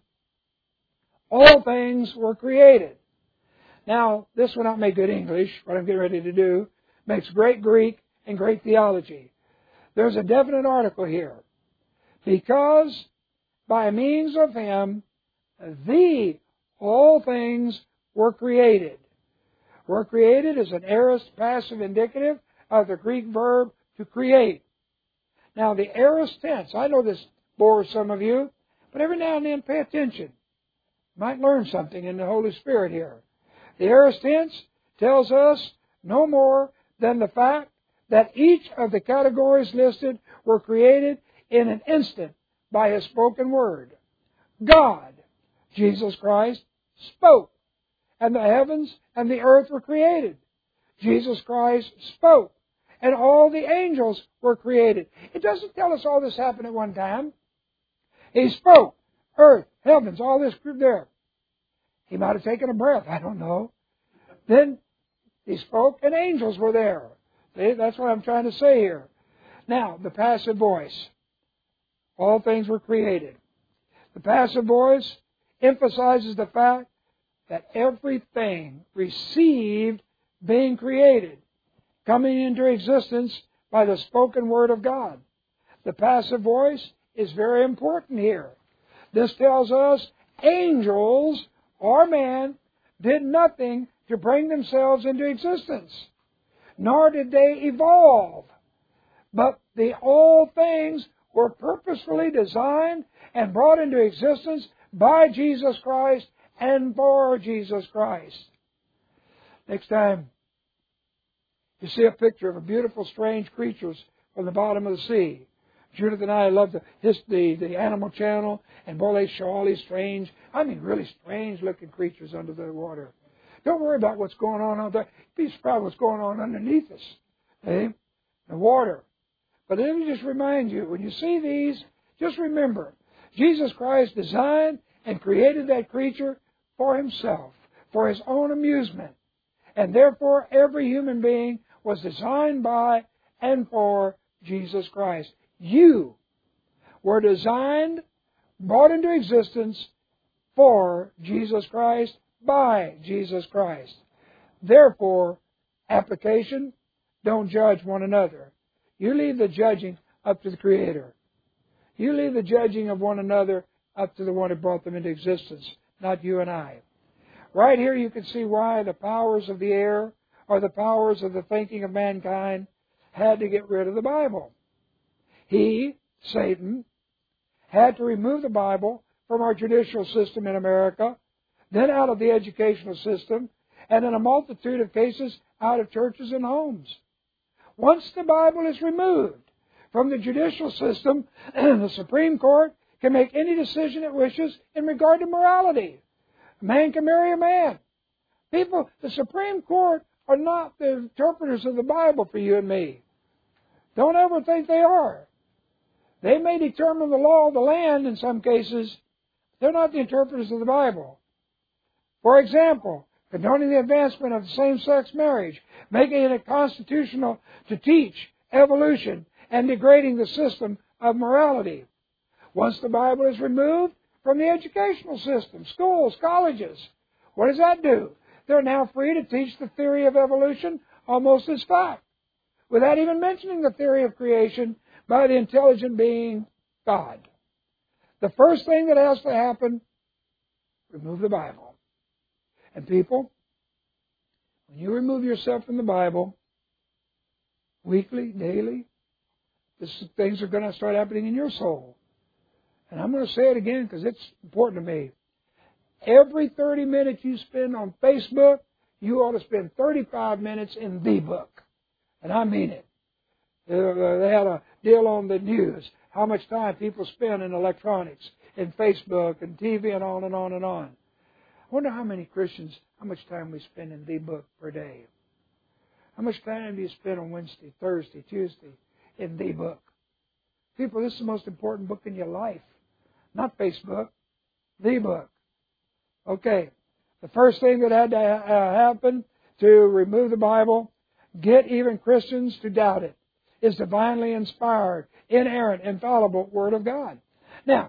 all things were created. Now, this will not make good English, what I'm getting ready to do. Makes great Greek and great theology. There's a definite article here. Because by means of Him, the all things were created. Were created is an aorist passive indicative of the Greek verb to create. Now, the aorist tense, I know this bores some of you, but every now and then pay attention. You might learn something in the Holy Spirit here. The aorist tense tells us no more than the fact that each of the categories listed were created in an instant by His spoken word. God, Jesus Christ, spoke, and the heavens and the earth were created. Jesus Christ spoke, and all the angels were created. It doesn't tell us all this happened at one time. He spoke, earth, heavens, all this group there. He might have taken a breath, I don't know. Then He spoke, and angels were there. See, that's what I'm trying to say here. Now, the passive voice. All things were created. The passive voice emphasizes the fact that everything received being created, coming into existence by the spoken word of God. The passive voice is very important here. This tells us angels or man did nothing to bring themselves into existence, nor did they evolve. But the all things were purposefully designed and brought into existence by Jesus Christ and for Jesus Christ. Next time, you see a picture of a beautiful, strange creatures from the bottom of the sea. Judith and I love the, his, the, the Animal Channel, and boy, they show all these strange, I mean really strange-looking creatures under the water. Don't worry about what's going on out there. Be surprised what's going on underneath us. Eh? The water. But let me just remind you, when you see these, just remember, Jesus Christ designed and created that creature for Himself, for His own amusement. And therefore, every human being was designed by and for Jesus Christ. You were designed, brought into existence for Jesus Christ, by Jesus Christ. Therefore, application, don't judge one another. You leave the judging up to the Creator. You leave the judging of one another up to the one who brought them into existence, not you and I. Right here you can see why the powers of the air or the powers of the thinking of mankind had to get rid of the Bible. He, Satan, had to remove the Bible from our judicial system in America, then out of the educational system, and in a multitude of cases out of churches and homes. Once the Bible is removed from the judicial system, the Supreme Court can make any decision it wishes in regard to morality. A man can marry a man. People, the Supreme Court are not the interpreters of the Bible for you and me. Don't ever think they are. They may determine the law of the land in some cases. They're not the interpreters of the Bible. For example, condoning the advancement of same-sex marriage, making it constitutional to teach evolution, and degrading the system of morality. Once the Bible is removed from the educational system, schools, colleges, what does that do? They're now free to teach the theory of evolution almost as fact, without even mentioning the theory of creation by the intelligent being, God. The first thing that has to happen, remove the Bible. And people, when you remove yourself from the Bible, weekly, daily. This, things are going to start happening in your soul. And I'm going to say it again because it's important to me. Every thirty minutes you spend on Facebook, you ought to spend thirty-five minutes in the book. And I mean it. Uh, they had a deal on the news, how much time people spend in electronics, in Facebook and T V and on and on and on. I wonder how many Christians, how much time we spend in the book per day. How much time do you spend on Wednesday, Thursday, Tuesday in the book? People, this is the most important book in your life. Not Facebook, the book. Okay, the first thing that had to ha- happen to remove the Bible, get even Christians to doubt it, is divinely inspired, inerrant, infallible Word of God. Now,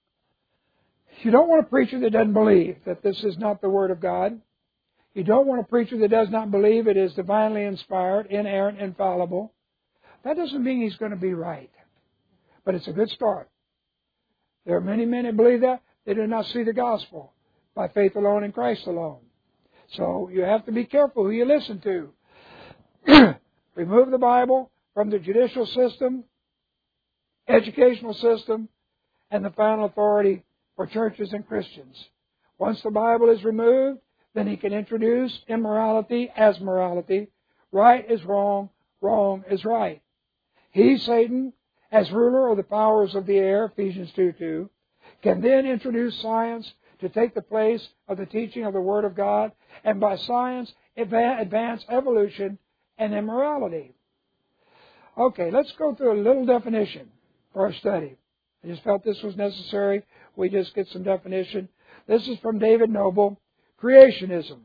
you don't want a preacher that doesn't believe that this is not the Word of God. You don't want a preacher that does not believe it is divinely inspired, inerrant, infallible. That doesn't mean he's going to be right. But it's a good start. There are many men that believe that. They do not see the gospel by faith alone in Christ alone. So you have to be careful who you listen to. Remove the Bible from the judicial system, educational system, and the final authority for churches and Christians. Once the Bible is removed, then he can introduce immorality as morality. Right is wrong, wrong is right. He, Satan, as ruler of the powers of the air, Ephesians two two, can then introduce science to take the place of the teaching of the Word of God, and by science advance evolution and immorality. Okay, let's go through a little definition for our study. I just felt this was necessary. We just get some definition. This is from David Noble. Creationism.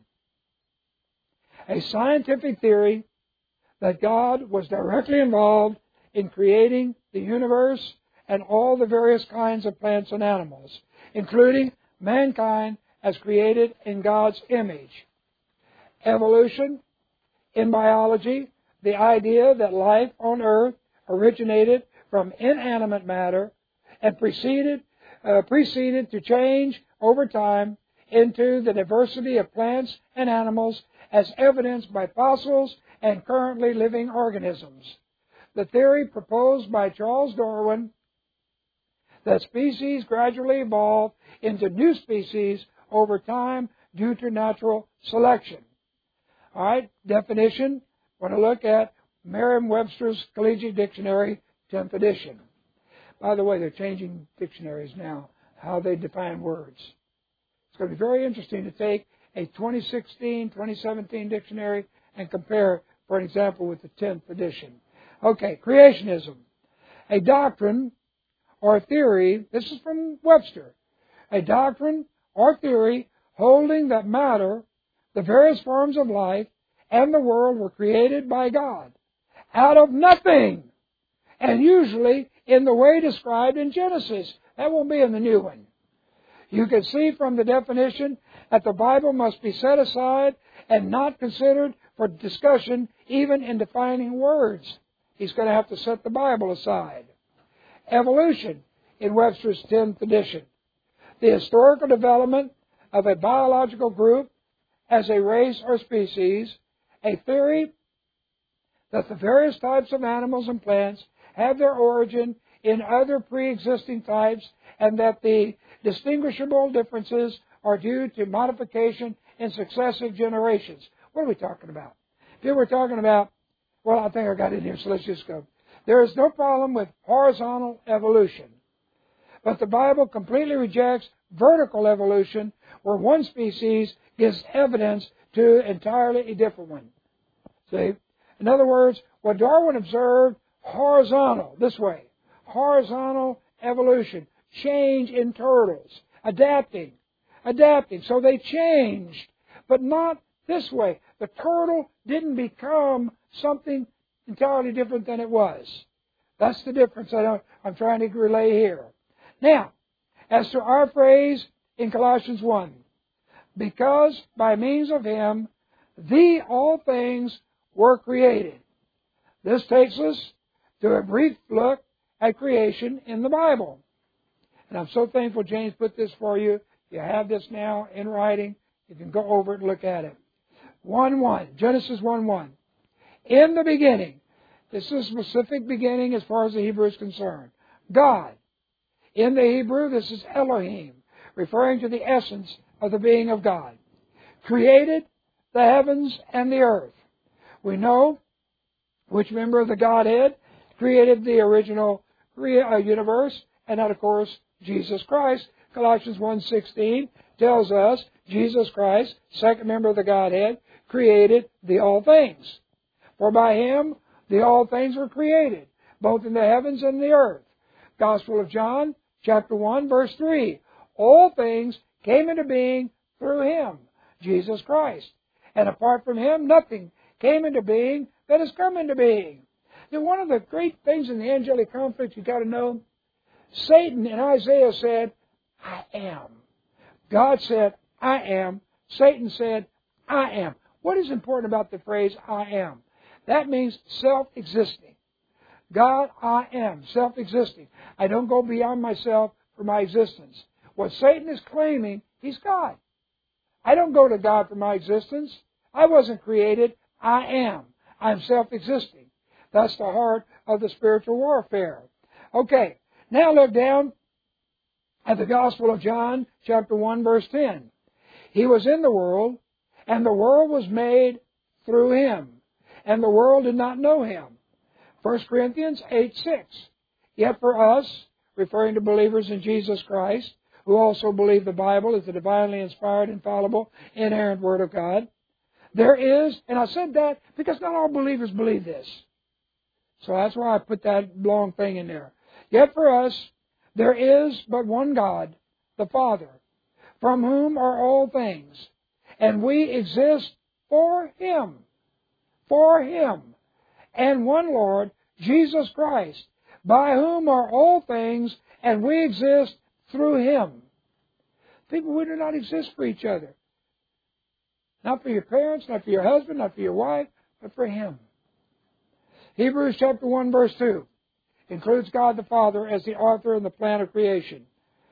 A scientific theory that God was directly involved in creating the universe and all the various kinds of plants and animals, including mankind as created in God's image. Evolution. In biology, the idea that life on earth originated from inanimate matter and preceded, uh, preceded to change over time into the diversity of plants and animals as evidenced by fossils and currently living organisms. The theory proposed by Charles Darwin that species gradually evolve into new species over time due to natural selection. All right, definition. I want to look at Merriam-Webster's Collegiate Dictionary, tenth edition. By the way, they're changing dictionaries now, how they define words. It's going to be very interesting to take a twenty sixteen, twenty seventeen dictionary and compare it, for an example, with the tenth edition. Okay, creationism. A doctrine or theory, this is from Webster, a doctrine or theory holding that matter, the various forms of life, and the world were created by God out of nothing, and usually in the way described in Genesis. That won't be in the new one. You can see from the definition that the Bible must be set aside and not considered for discussion even in defining words. He's going to have to set the Bible aside. Evolution in Webster's tenth edition. The historical development of a biological group as a race or species, a theory that the various types of animals and plants have their origin in other pre-existing types and that the distinguishable differences are due to modification in successive generations. What are we talking about? Here we're talking about, well, I think I got it here, so let's just go. There is no problem with horizontal evolution, but the Bible completely rejects vertical evolution, where one species gives evidence to entirely a different one. See? In other words, what Darwin observed, horizontal, this way, horizontal evolution, change in turtles, adapting, adapting. So they changed, but not this way. The turtle didn't become something entirely different than it was. That's the difference I don't, I'm trying to relay here. Now, as to our phrase in Colossians one, because by means of Him, the all things were created. This takes us to a brief look at creation in the Bible. And I'm so thankful James put this for you. You have this now in writing. You can go over it and look at it. one one, Genesis one one. In the beginning, This is a specific beginning as far as the Hebrew is concerned. God. In the Hebrew, this is Elohim, referring to the essence of the being of God. Created the heavens and the earth. We know which member of the Godhead created the original universe, and that, of course, Jesus Christ. Colossians one sixteen tells us Jesus Christ, second member of the Godhead, created the all things. For by Him the all things were created, both in the heavens and the earth. Gospel of John, chapter one, verse three. All things came into being through Him, Jesus Christ. And apart from Him, nothing came into being that has come into being. Now, one of the great things in the angelic conflict you've got to know, Satan in Isaiah said, I am. God said, I am. Satan said, I am. What is important about the phrase, I am? That means self-existing. God, I am, self-existing. I don't go beyond myself for my existence. What Satan is claiming, he's God. I don't go to God for my existence. I wasn't created. I am. I'm self-existing. That's the heart of the spiritual warfare. Okay, now look down at the Gospel of John, chapter one, verse ten. He was in the world, and the world was made through Him, and the world did not know Him. First Corinthians eight six. Yet for us, referring to believers in Jesus Christ, who also believe the Bible is the divinely inspired, infallible, inerrant Word of God, there is, and I said that because not all believers believe this. So that's why I put that long thing in there. Yet for us, there is but one God, the Father, from whom are all things, and we exist for Him, for Him, and one Lord, Jesus Christ, by whom are all things, and we exist through Him. People, we do not exist for each other. Not for your parents, not for your husband, not for your wife, but for Him. Hebrews chapter one, verse two includes God the Father as the author and the plan of creation.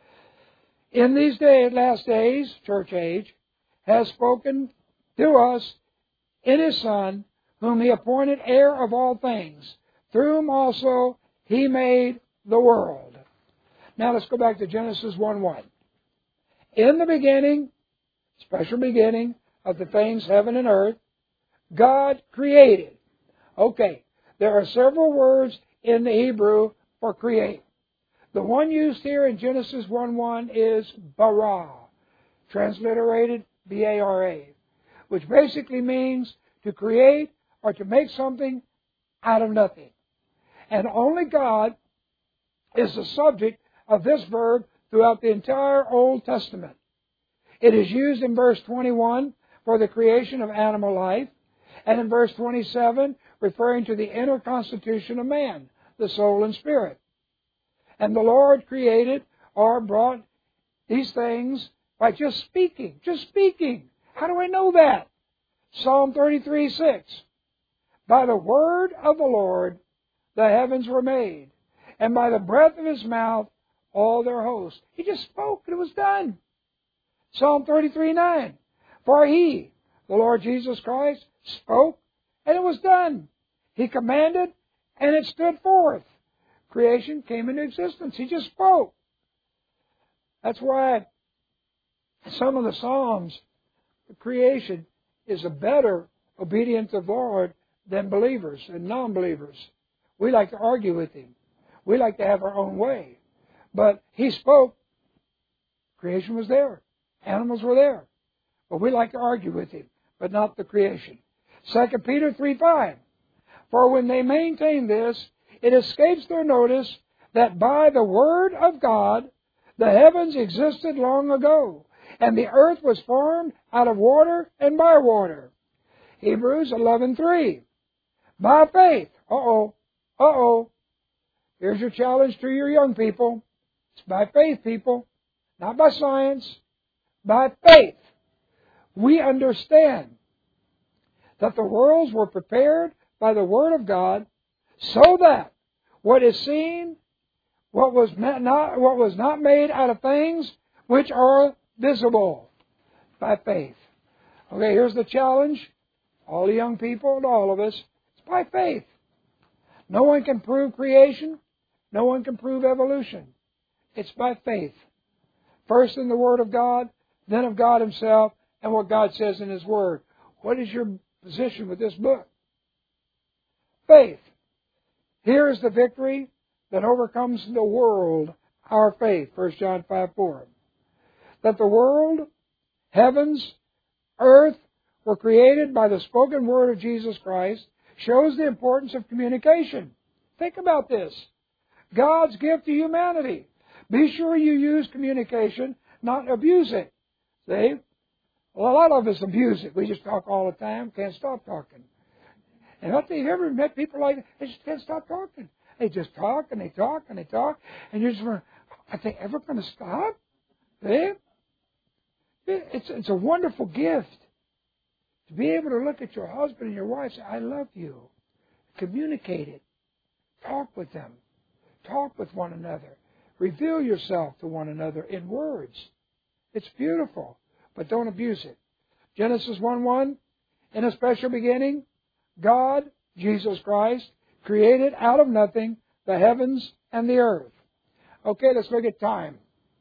In these days, last days, church age, has spoken to us in His Son, whom He appointed heir of all things, through whom also He made the world. Now let's go back to Genesis one one. In the beginning, special beginning of the things heaven and earth, God created. Okay, there are several words in the Hebrew for create. The one used here in Genesis one one is bara, transliterated B A R A, which basically means to create or to make something out of nothing. And only God is the subject of this verb throughout the entire Old Testament. It is used in verse twenty-one for the creation of animal life, and in verse twenty-seven referring to the inner constitution of man, the soul and spirit. And the Lord created or brought these things by just speaking, just speaking. How do I know that? Psalm thirty-three six. By the word of the Lord the heavens were made, and by the breath of His mouth all their hosts. He just spoke and it was done. Psalm thirty-three nine. For He, the Lord Jesus Christ, spoke and it was done. He commanded and it stood forth. Creation came into existence. He just spoke. That's why some of the Psalms, the creation is a better obedience of the Lord than believers and non-believers. We like to argue with Him. We like to have our own way. But He spoke. Creation was there. Animals were there. But we like to argue with Him, but not the creation. Second Peter three five. For when they maintain this, it escapes their notice that by the word of God the heavens existed long ago, and the earth was formed out of water and by water. Hebrews eleven three. By faith. Uh-oh. Uh-oh. Here's your challenge to your young people. It's by faith, people. Not by science. By faith. We understand that the worlds were prepared by the Word of God, so that what is seen, what was not, what was not made out of things which are visible, by faith. Okay, here's the challenge. All the young people and all of us, it's by faith. No one can prove creation. No one can prove evolution. It's by faith. First in the Word of God, then of God Himself, and what God says in His Word. What is your position with this book? Faith. Here is the victory that overcomes the world, our faith. First John five four. That the world, heavens, earth were created by the spoken word of Jesus Christ shows the importance of communication. Think about this. God's gift to humanity. Be sure you use communication, not abuse it. See? Well, a lot of us abuse it. We just talk all the time, can't stop talking. And I think you ever met people like that? They just can't stop talking. They just talk and they talk and they talk. And you're just wondering, are they ever going to stop? See? It's, it's a wonderful gift to be able to look at your husband and your wife and say, I love you. Communicate it. Talk with them. Talk with one another. Reveal yourself to one another in words. It's beautiful, but don't abuse it. Genesis one one, in a special beginning, God, Jesus Christ, created out of nothing the heavens and the earth. Okay, let's look at time.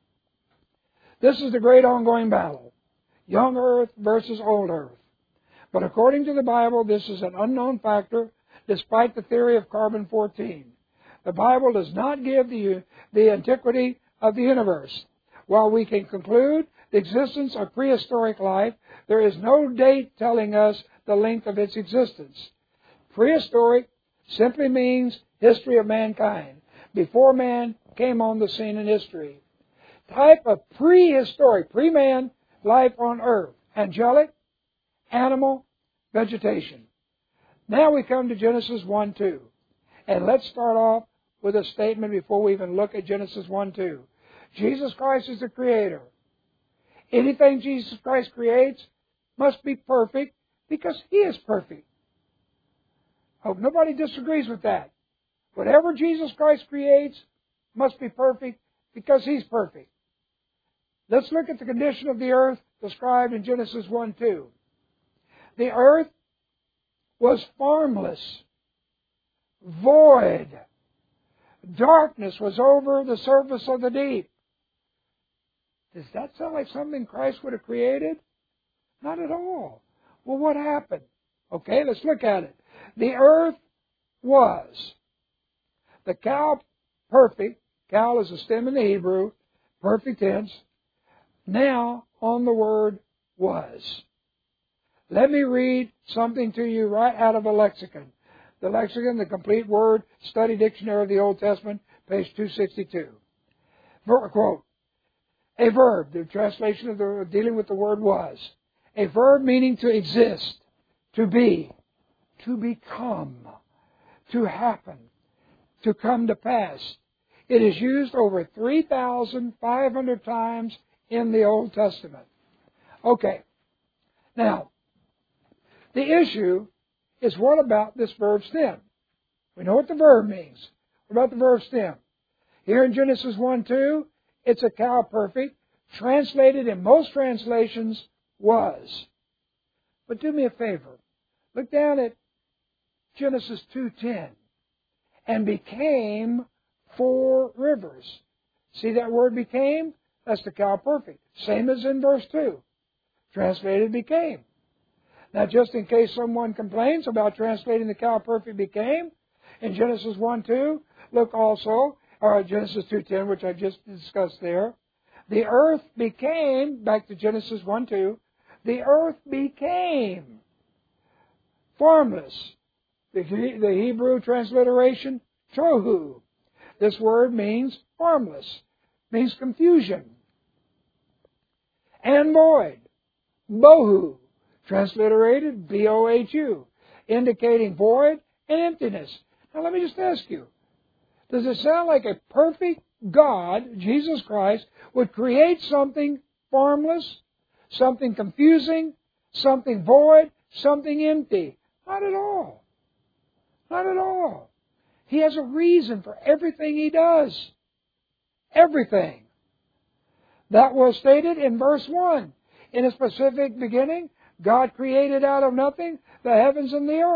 This is the great ongoing battle. Young earth versus old earth. But according to the Bible, this is an unknown factor, despite the theory of carbon fourteen. The Bible does not give the, the antiquity of the universe. While we can conclude the existence of prehistoric life, there is no date telling us the length of its existence. Prehistoric simply means history of mankind, before man came on the scene in history. Type of prehistoric, pre-man life on earth, angelic, animal, vegetation. Now we come to Genesis one two. And let's start off with a statement before we even look at Genesis one two. Jesus Christ is the Creator. Anything Jesus Christ creates must be perfect because He is perfect. Hope nobody disagrees with that. Whatever Jesus Christ creates must be perfect because He's perfect. Let's look at the condition of the earth described in Genesis one two. The earth was formless, void. Darkness was over the surface of the deep. Does that sound like something Christ would have created? Not at all. Well, what happened? Okay, let's look at it. The earth was. The cow perfect. Cow is a stem in the Hebrew. Perfect tense. Now on the word was. Let me read something to you right out of a lexicon. The lexicon, the complete word study dictionary of the Old Testament, page two sixty-two. Quote, a verb, the translation of the dealing with the word was. A verb meaning to exist, to be, to become, to happen, to come to pass. It is used over three thousand five hundred times in the Old Testament. Okay. Now, the issue is what about this verb stem? We know what the verb means. What about the verb stem? Here in Genesis one two, it's a cow perfect, translated in most translations, was. But do me a favor. Look down at Genesis two ten. And became four rivers. See that word became? That's the cow perfect. Same as in verse two. Translated became. Now, just in case someone complains about translating the cow perfect became, in Genesis one two, look also, or Genesis two ten, which I just discussed there. The earth became, back to Genesis one two, the earth became formless. The, the Hebrew transliteration, tohu. This word means formless, means confusion. And void, bohu, transliterated B O H U, indicating void and emptiness. Now let me just ask you, does it sound like a perfect God, Jesus Christ, would create something formless, something confusing, something void, something empty? Not at all. Not at all. He has a reason for everything He does. Everything. That was stated in verse one. In a specific beginning, God created out of nothing the heavens and the earth.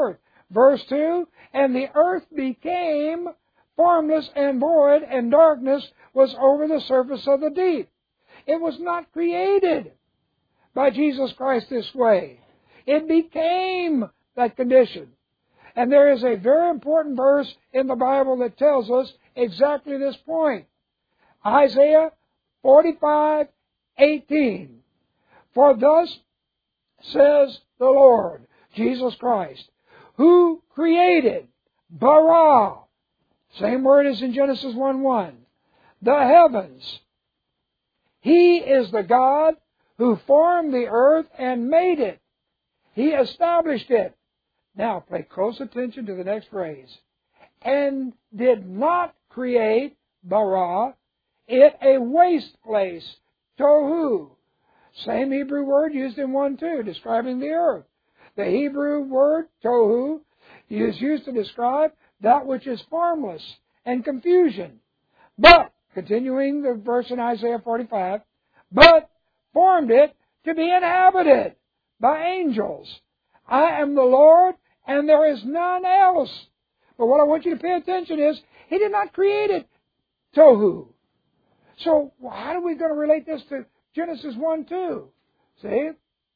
Verse two, and the earth became formless and void, and darkness was over the surface of the deep. It was not created by Jesus Christ this way. It became that condition. And there is a very important verse in the Bible that tells us exactly this point. Isaiah forty-five eighteen. For thus says the Lord, Jesus Christ, who created, bara, same word as in Genesis one one, the heavens. He is the God who formed the earth and made it. He established it. Now, pay close attention to the next phrase. And did not create, bara, it a waste place, tohu. Same Hebrew word used in one two, describing the earth. The Hebrew word, tohu, is used to describe that which is formless and confusion. But, continuing the verse in Isaiah forty-five, but formed it to be inhabited by angels. I am the Lord, and there is none else. But what I want you to pay attention is, He did not create it, tohu. So, how are we going to relate this to Genesis one two? See?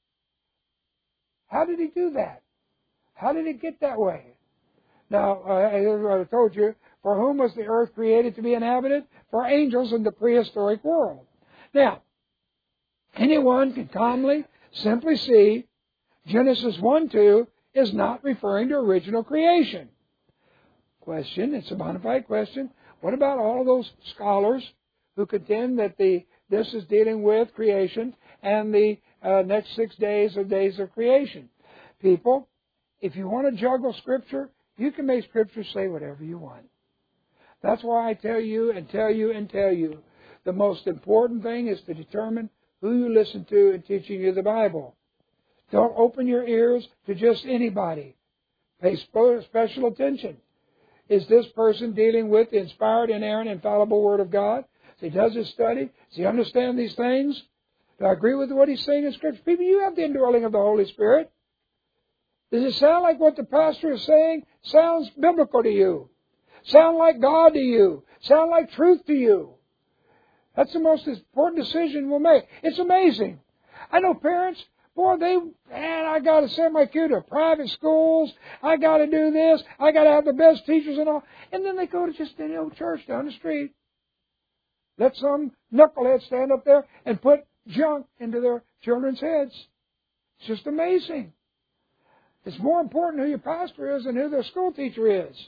How did He do that? How did it get that way? Now, uh, I told you, for whom was the earth created to be inhabited? For angels in the prehistoric world. Now, anyone can calmly, simply see Genesis one two is not referring to original creation. Question, it's a bona fide question. What about all of those scholars who contend that the this is dealing with creation and the uh, next six days are days of creation? People, if you want to juggle Scripture, you can make Scripture say whatever you want. That's why I tell you and tell you and tell you, the most important thing is to determine who you listen to in teaching you the Bible. Don't open your ears to just anybody. Pay special attention. Is this person dealing with the inspired, inerrant, infallible Word of God? As he does his study, does he understand these things? Do I agree with what he's saying in Scripture? People, you have the indwelling of the Holy Spirit. Does it sound like what the pastor is saying sounds biblical to you? Sound like God to you? Sound like truth to you? That's the most important decision we'll make. It's amazing. I know parents, boy, they, man, I got to send my kid to private schools. I got to do this. I got to have the best teachers and all. And then they go to just any old church down the street. Let some knucklehead stand up there and put junk into their children's heads. It's just amazing. It's more important who your pastor is than who their school teacher is.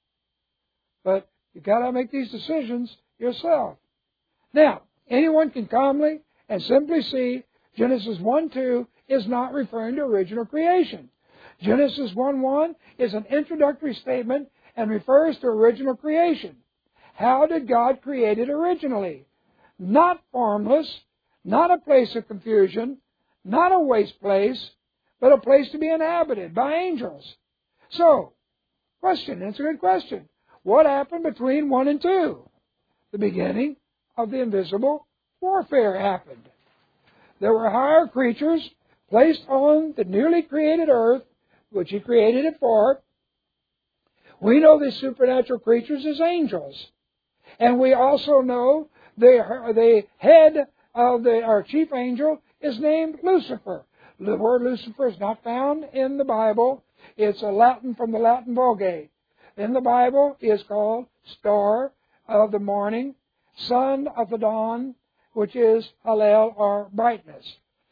But you've got to make these decisions yourself. Now, anyone can calmly and simply see Genesis one two is not referring to original creation. Genesis one one is an introductory statement and refers to original creation. How did God create it originally? Not formless, not a place of confusion, not a waste place, but a place to be inhabited by angels. So, question, it's a good question. What happened between one and two? The beginning of the invisible warfare happened. There were higher creatures placed on the newly created earth, which He created it for. We know these supernatural creatures as angels. And we also know the, the head of the, our chief angel is named Lucifer. The word Lucifer is not found in the Bible. It's a Latin from the Latin Vulgate. In the Bible, he is called Star of the Morning, Son of the Dawn, which is Hallel, or brightness.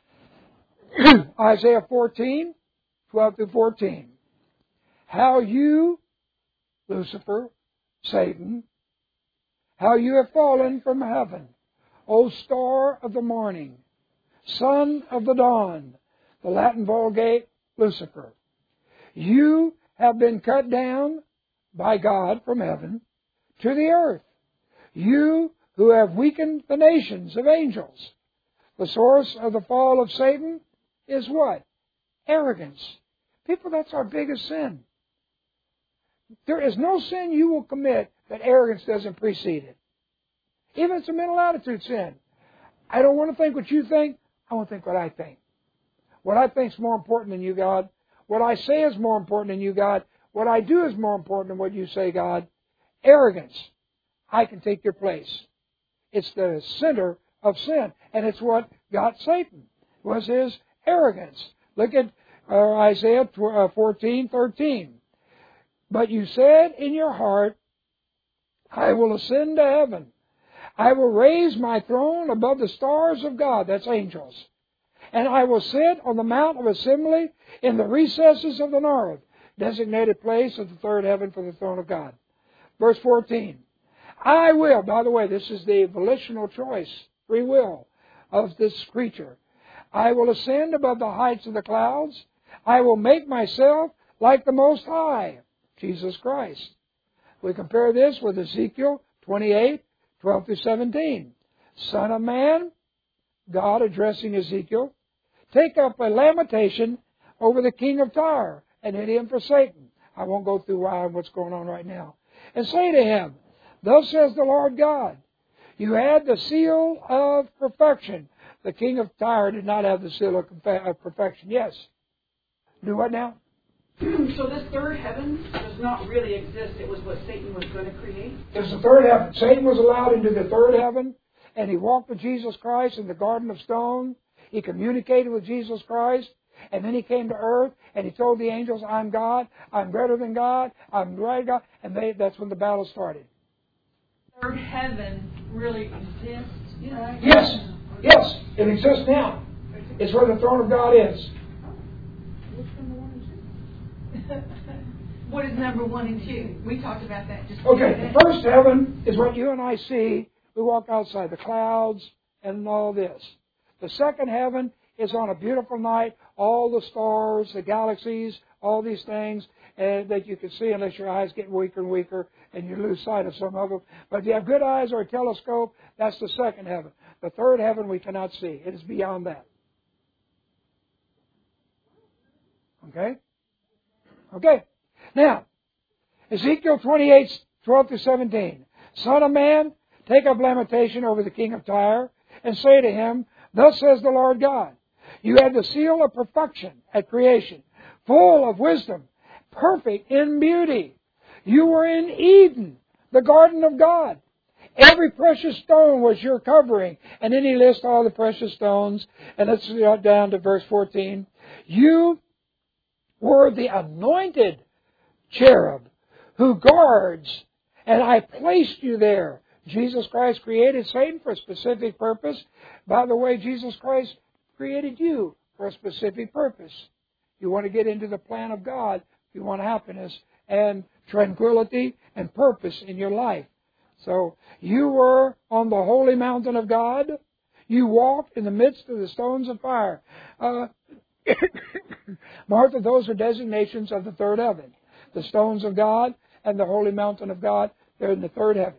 Isaiah fourteen, twelve through fourteen. How you, Lucifer, Satan, how you have fallen from heaven, O star of the morning, son of the dawn, the Latin Vulgate, Lucifer. You have been cut down by God from heaven to the earth. You who have weakened the nations of angels. The source of the fall of Satan is what? Arrogance. People, that's our biggest sin. There is no sin you will commit that arrogance doesn't precede it. Even if it's a mental attitude sin. I don't want to think what you think. I want to think what I think. What I think is more important than you, God. What I say is more important than you, God. What I do is more important than what you say, God. Arrogance. I can take your place. It's the center of sin. And it's what got Satan, was his arrogance. Look at uh, Isaiah fourteen thirteen. But you said in your heart, I will ascend to heaven. I will raise my throne above the stars of God. That's angels. And I will sit on the mount of assembly in the recesses of the north, designated place of the third heaven for the throne of God. Verse fourteen. I will, by the way, this is the volitional choice, free will of this creature. I will ascend above the heights of the clouds. I will make myself like the Most High, Jesus Christ. We compare this with Ezekiel twenty-eight, twelve through seventeen. Son of man, God addressing Ezekiel, take up a lamentation over the king of Tyre and hit him for Satan. I won't go through why and what's going on right now. And say to him, thus says the Lord God, you had the seal of perfection. The king of Tyre did not have the seal of perfection. Yes. Do what now? So this third heaven does not really exist. It was what Satan was going to create? It was the third heaven. Satan was allowed into the third heaven, and he walked with Jesus Christ in the Garden of Stone. He communicated with Jesus Christ, and then he came to earth, and he told the angels, I'm God, I'm greater than God, I'm greater than God, and they, that's when the battle started. Third heaven really exists? You know, yes, yes, it exists now. It's where the throne of God is. What is number one and two? We talked about that just Okay, the first heaven is what you and I see. We walk outside, the clouds and all this. The second heaven is on a beautiful night, all the stars, the galaxies, all these things uh, that you can see unless your eyes get weaker and weaker and you lose sight of some of them. But if you have good eyes or a telescope, that's the second heaven. The third heaven we cannot see. It is beyond that. Okay? Okay. Now, Ezekiel twenty-eight, twelve through seventeen. Son of man, take up lamentation over the king of Tyre, and say to him, thus says the Lord God, you had the seal of perfection at creation, full of wisdom, perfect in beauty. You were in Eden, the garden of God. Every precious stone was your covering. And then he lists all the precious stones. And let's go down to verse fourteen. You were the anointed cherub who guards, and I placed you there. Jesus Christ created Satan for a specific purpose. By the way, Jesus Christ created you for a specific purpose. You want to get into the plan of God. You want happiness and tranquility and purpose in your life. So you were on the holy mountain of God. You walked in the midst of the stones of fire. Uh, Martha, those are designations of the third heaven. The stones of God and the holy mountain of God, they're in the third heaven.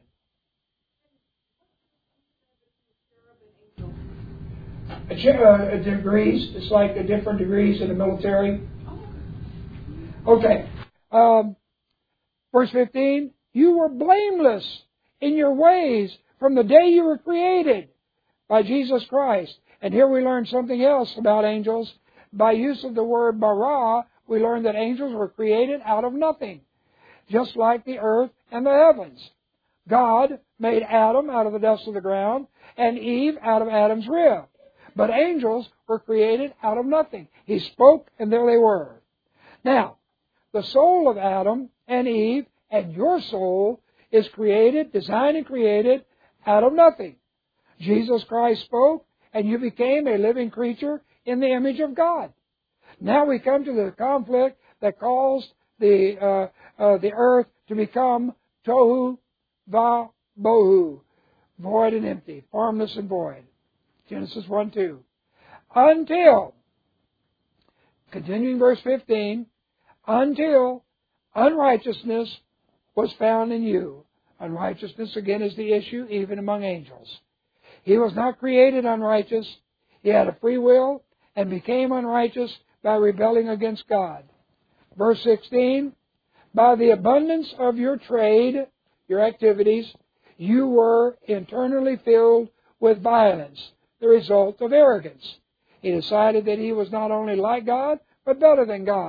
Uh, degrees, it's like the different degrees in the military. Okay. Um, verse fifteen, you were blameless in your ways from the day you were created by Jesus Christ. And here we learn something else about angels. By use of the word bara, we learn that angels were created out of nothing, just like the earth and the heavens. God made Adam out of the dust of the ground and Eve out of Adam's rib. But angels were created out of nothing. He spoke and there they were. Now, the soul of Adam and Eve and your soul is created, designed and created out of nothing. Jesus Christ spoke and you became a living creature in the image of God. Now we come to the conflict that caused the uh, uh, the earth to become tohu va bohu, void and empty, formless and void. Genesis one two. Until, continuing verse fifteen, until unrighteousness was found in you. Unrighteousness again is the issue even among angels. He was not created unrighteous. He had a free will and became unrighteous by rebelling against God. Verse sixteen, by the abundance of your trade, your activities, you were internally filled with violence, the result of arrogance. He decided that he was not only like God, but better than God.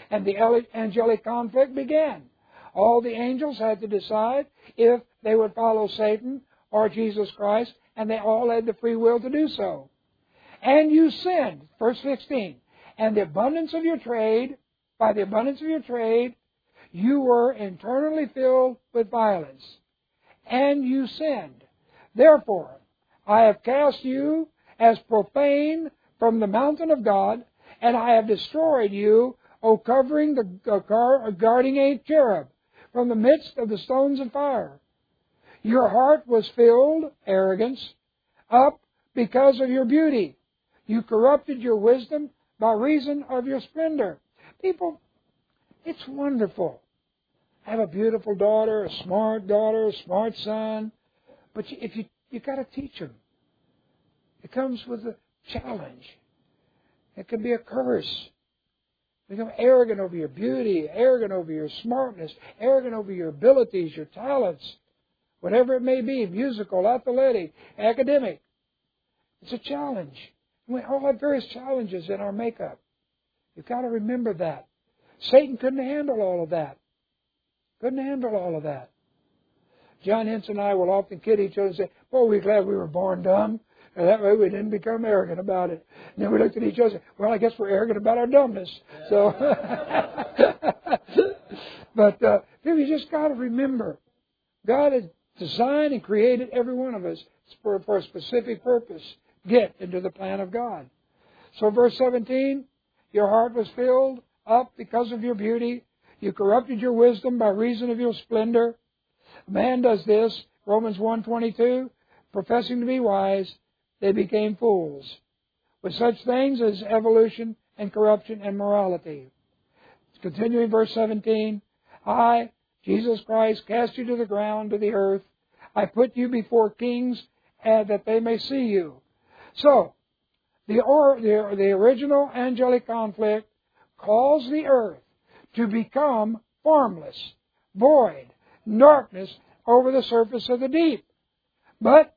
and the angelic conflict began. All the angels had to decide if they would follow Satan or Jesus Christ, and they all had the free will to do so. And you sinned, verse sixteen, and the abundance of your trade, by the abundance of your trade, you were internally filled with violence, and you sinned. Therefore, I have cast you as profane from the mountain of God, and I have destroyed you, O covering the uh, guarding a cherub, from the midst of the stones of fire. Your heart was filled, arrogance, up because of your beauty. You corrupted your wisdom by reason of your splendor. People, it's wonderful. I have a beautiful daughter, a smart daughter, a smart son. But if you you got to teach them. It comes with a challenge. It can be a curse. Become arrogant over your beauty, arrogant over your smartness, arrogant over your abilities, your talents, whatever it may be, musical, athletic, academic. It's a challenge. We all have various challenges in our makeup. You've got to remember that. Satan couldn't handle all of that. Couldn't handle all of that. John Henson and I will often kid each other and say, boy, we're glad we were born dumb. And that way we didn't become arrogant about it. And then we looked at each other and said, well, I guess we're arrogant about our dumbness. So, but uh, you just got to remember, God has designed and created every one of us for, for a specific purpose. Get into the plan of God. So verse seventeen, your heart was filled up because of your beauty. You corrupted your wisdom by reason of your splendor. Man does this, Romans one twenty-two, professing to be wise, they became fools, with such things as evolution and corruption and morality. Continuing verse seventeen, I, Jesus Christ, cast you to the ground, to the earth. I put you before kings, uh, that they may see you. So, the, or, the, the original angelic conflict caused the earth to become formless, void, darkness over the surface of the deep. But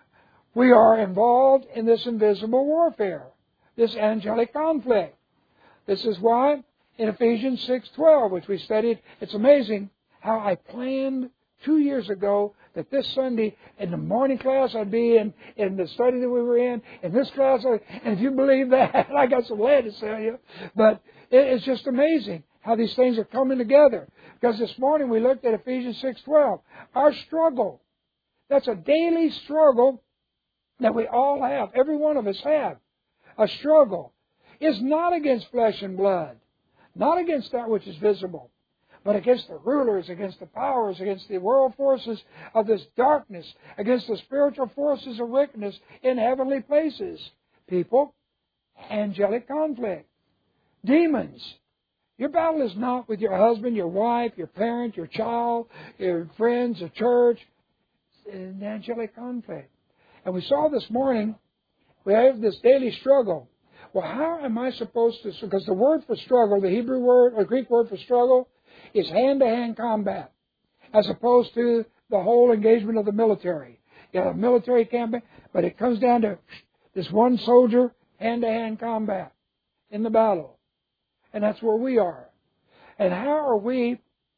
we are involved in this invisible warfare, this angelic conflict. This is why in Ephesians six twelve, which we studied, it's amazing how I planned two years ago that this Sunday in the morning class I'd be in, in the study that we were in, in this class, and if you believe that, I got some lead to tell you, but it's just amazing how these things are coming together. Because this morning we looked at Ephesians six twelve. Our struggle, that's a daily struggle that we all have, every one of us have. A struggle is not against flesh and blood, not against that which is visible, but against the rulers, against the powers, against the world forces of this darkness, against the spiritual forces of wickedness in heavenly places. People, angelic conflict. Demons. Your battle is not with your husband, your wife, your parent, your child, your friends, the church. It's an angelic conflict. And we saw this morning, we have this daily struggle. Well, how am I supposed to, because the word for struggle, the Hebrew word, or Greek word for struggle, is hand-to-hand combat, as opposed to the whole engagement of the military. You have a military campaign, but it comes down to this one soldier, hand-to-hand combat in the battle. And that's where we are. And how are we,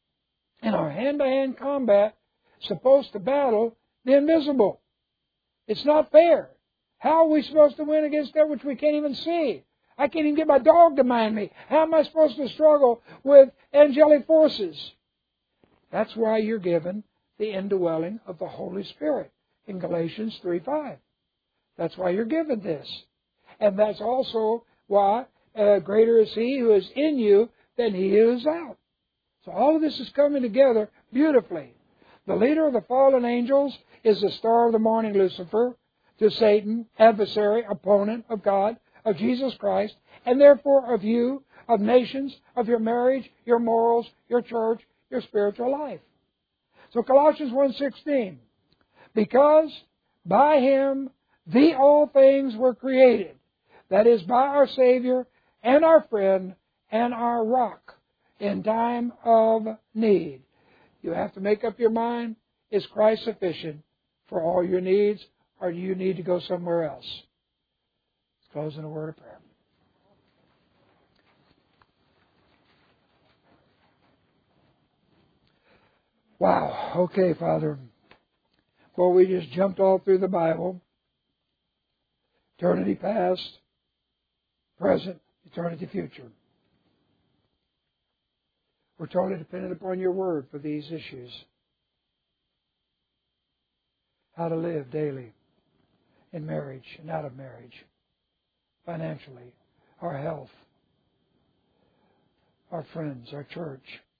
in our hand-to-hand combat, supposed to battle the invisible? It's not fair. How are we supposed to win against that which we can't even see? I can't even get my dog to mind me. How am I supposed to struggle with angelic forces? That's why you're given the indwelling of the Holy Spirit in Galatians three five. That's why you're given this. And that's also why uh, greater is He who is in you than he who is out. So all of this is coming together beautifully. The leader of the fallen angels is the star of the morning, Lucifer, to Satan, adversary, opponent of God, of Jesus Christ, and therefore of you, of nations, of your marriage, your morals, your church, your spiritual life. So Colossians one sixteen, because by Him the all things were created, that is, by our Savior and our friend and our rock in time of need. You have to make up your mind, is Christ sufficient for all your needs, or do you need to go somewhere else? Let's close in a word of prayer. Wow. Okay, Father. Well, we just jumped all through the Bible. Eternity past, present, eternity future. We're totally dependent upon your word for these issues. How to live daily in marriage and out of marriage, financially, our health, our friends, our church,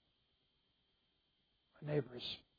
our neighbors.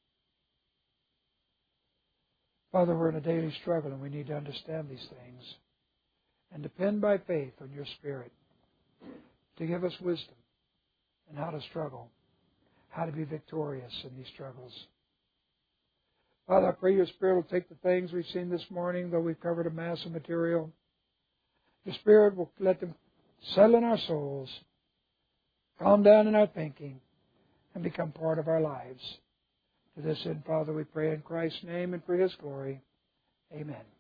Father, we're in a daily struggle and we need to understand these things and depend by faith on your Spirit to give us wisdom in how to struggle, how to be victorious in these struggles. Father, I pray your Spirit will take the things we've seen this morning, though we've covered a mass of material. Your Spirit will let them settle in our souls, calm down in our thinking, and become part of our lives. To this end, Father, we pray in Christ's name and for His glory. Amen.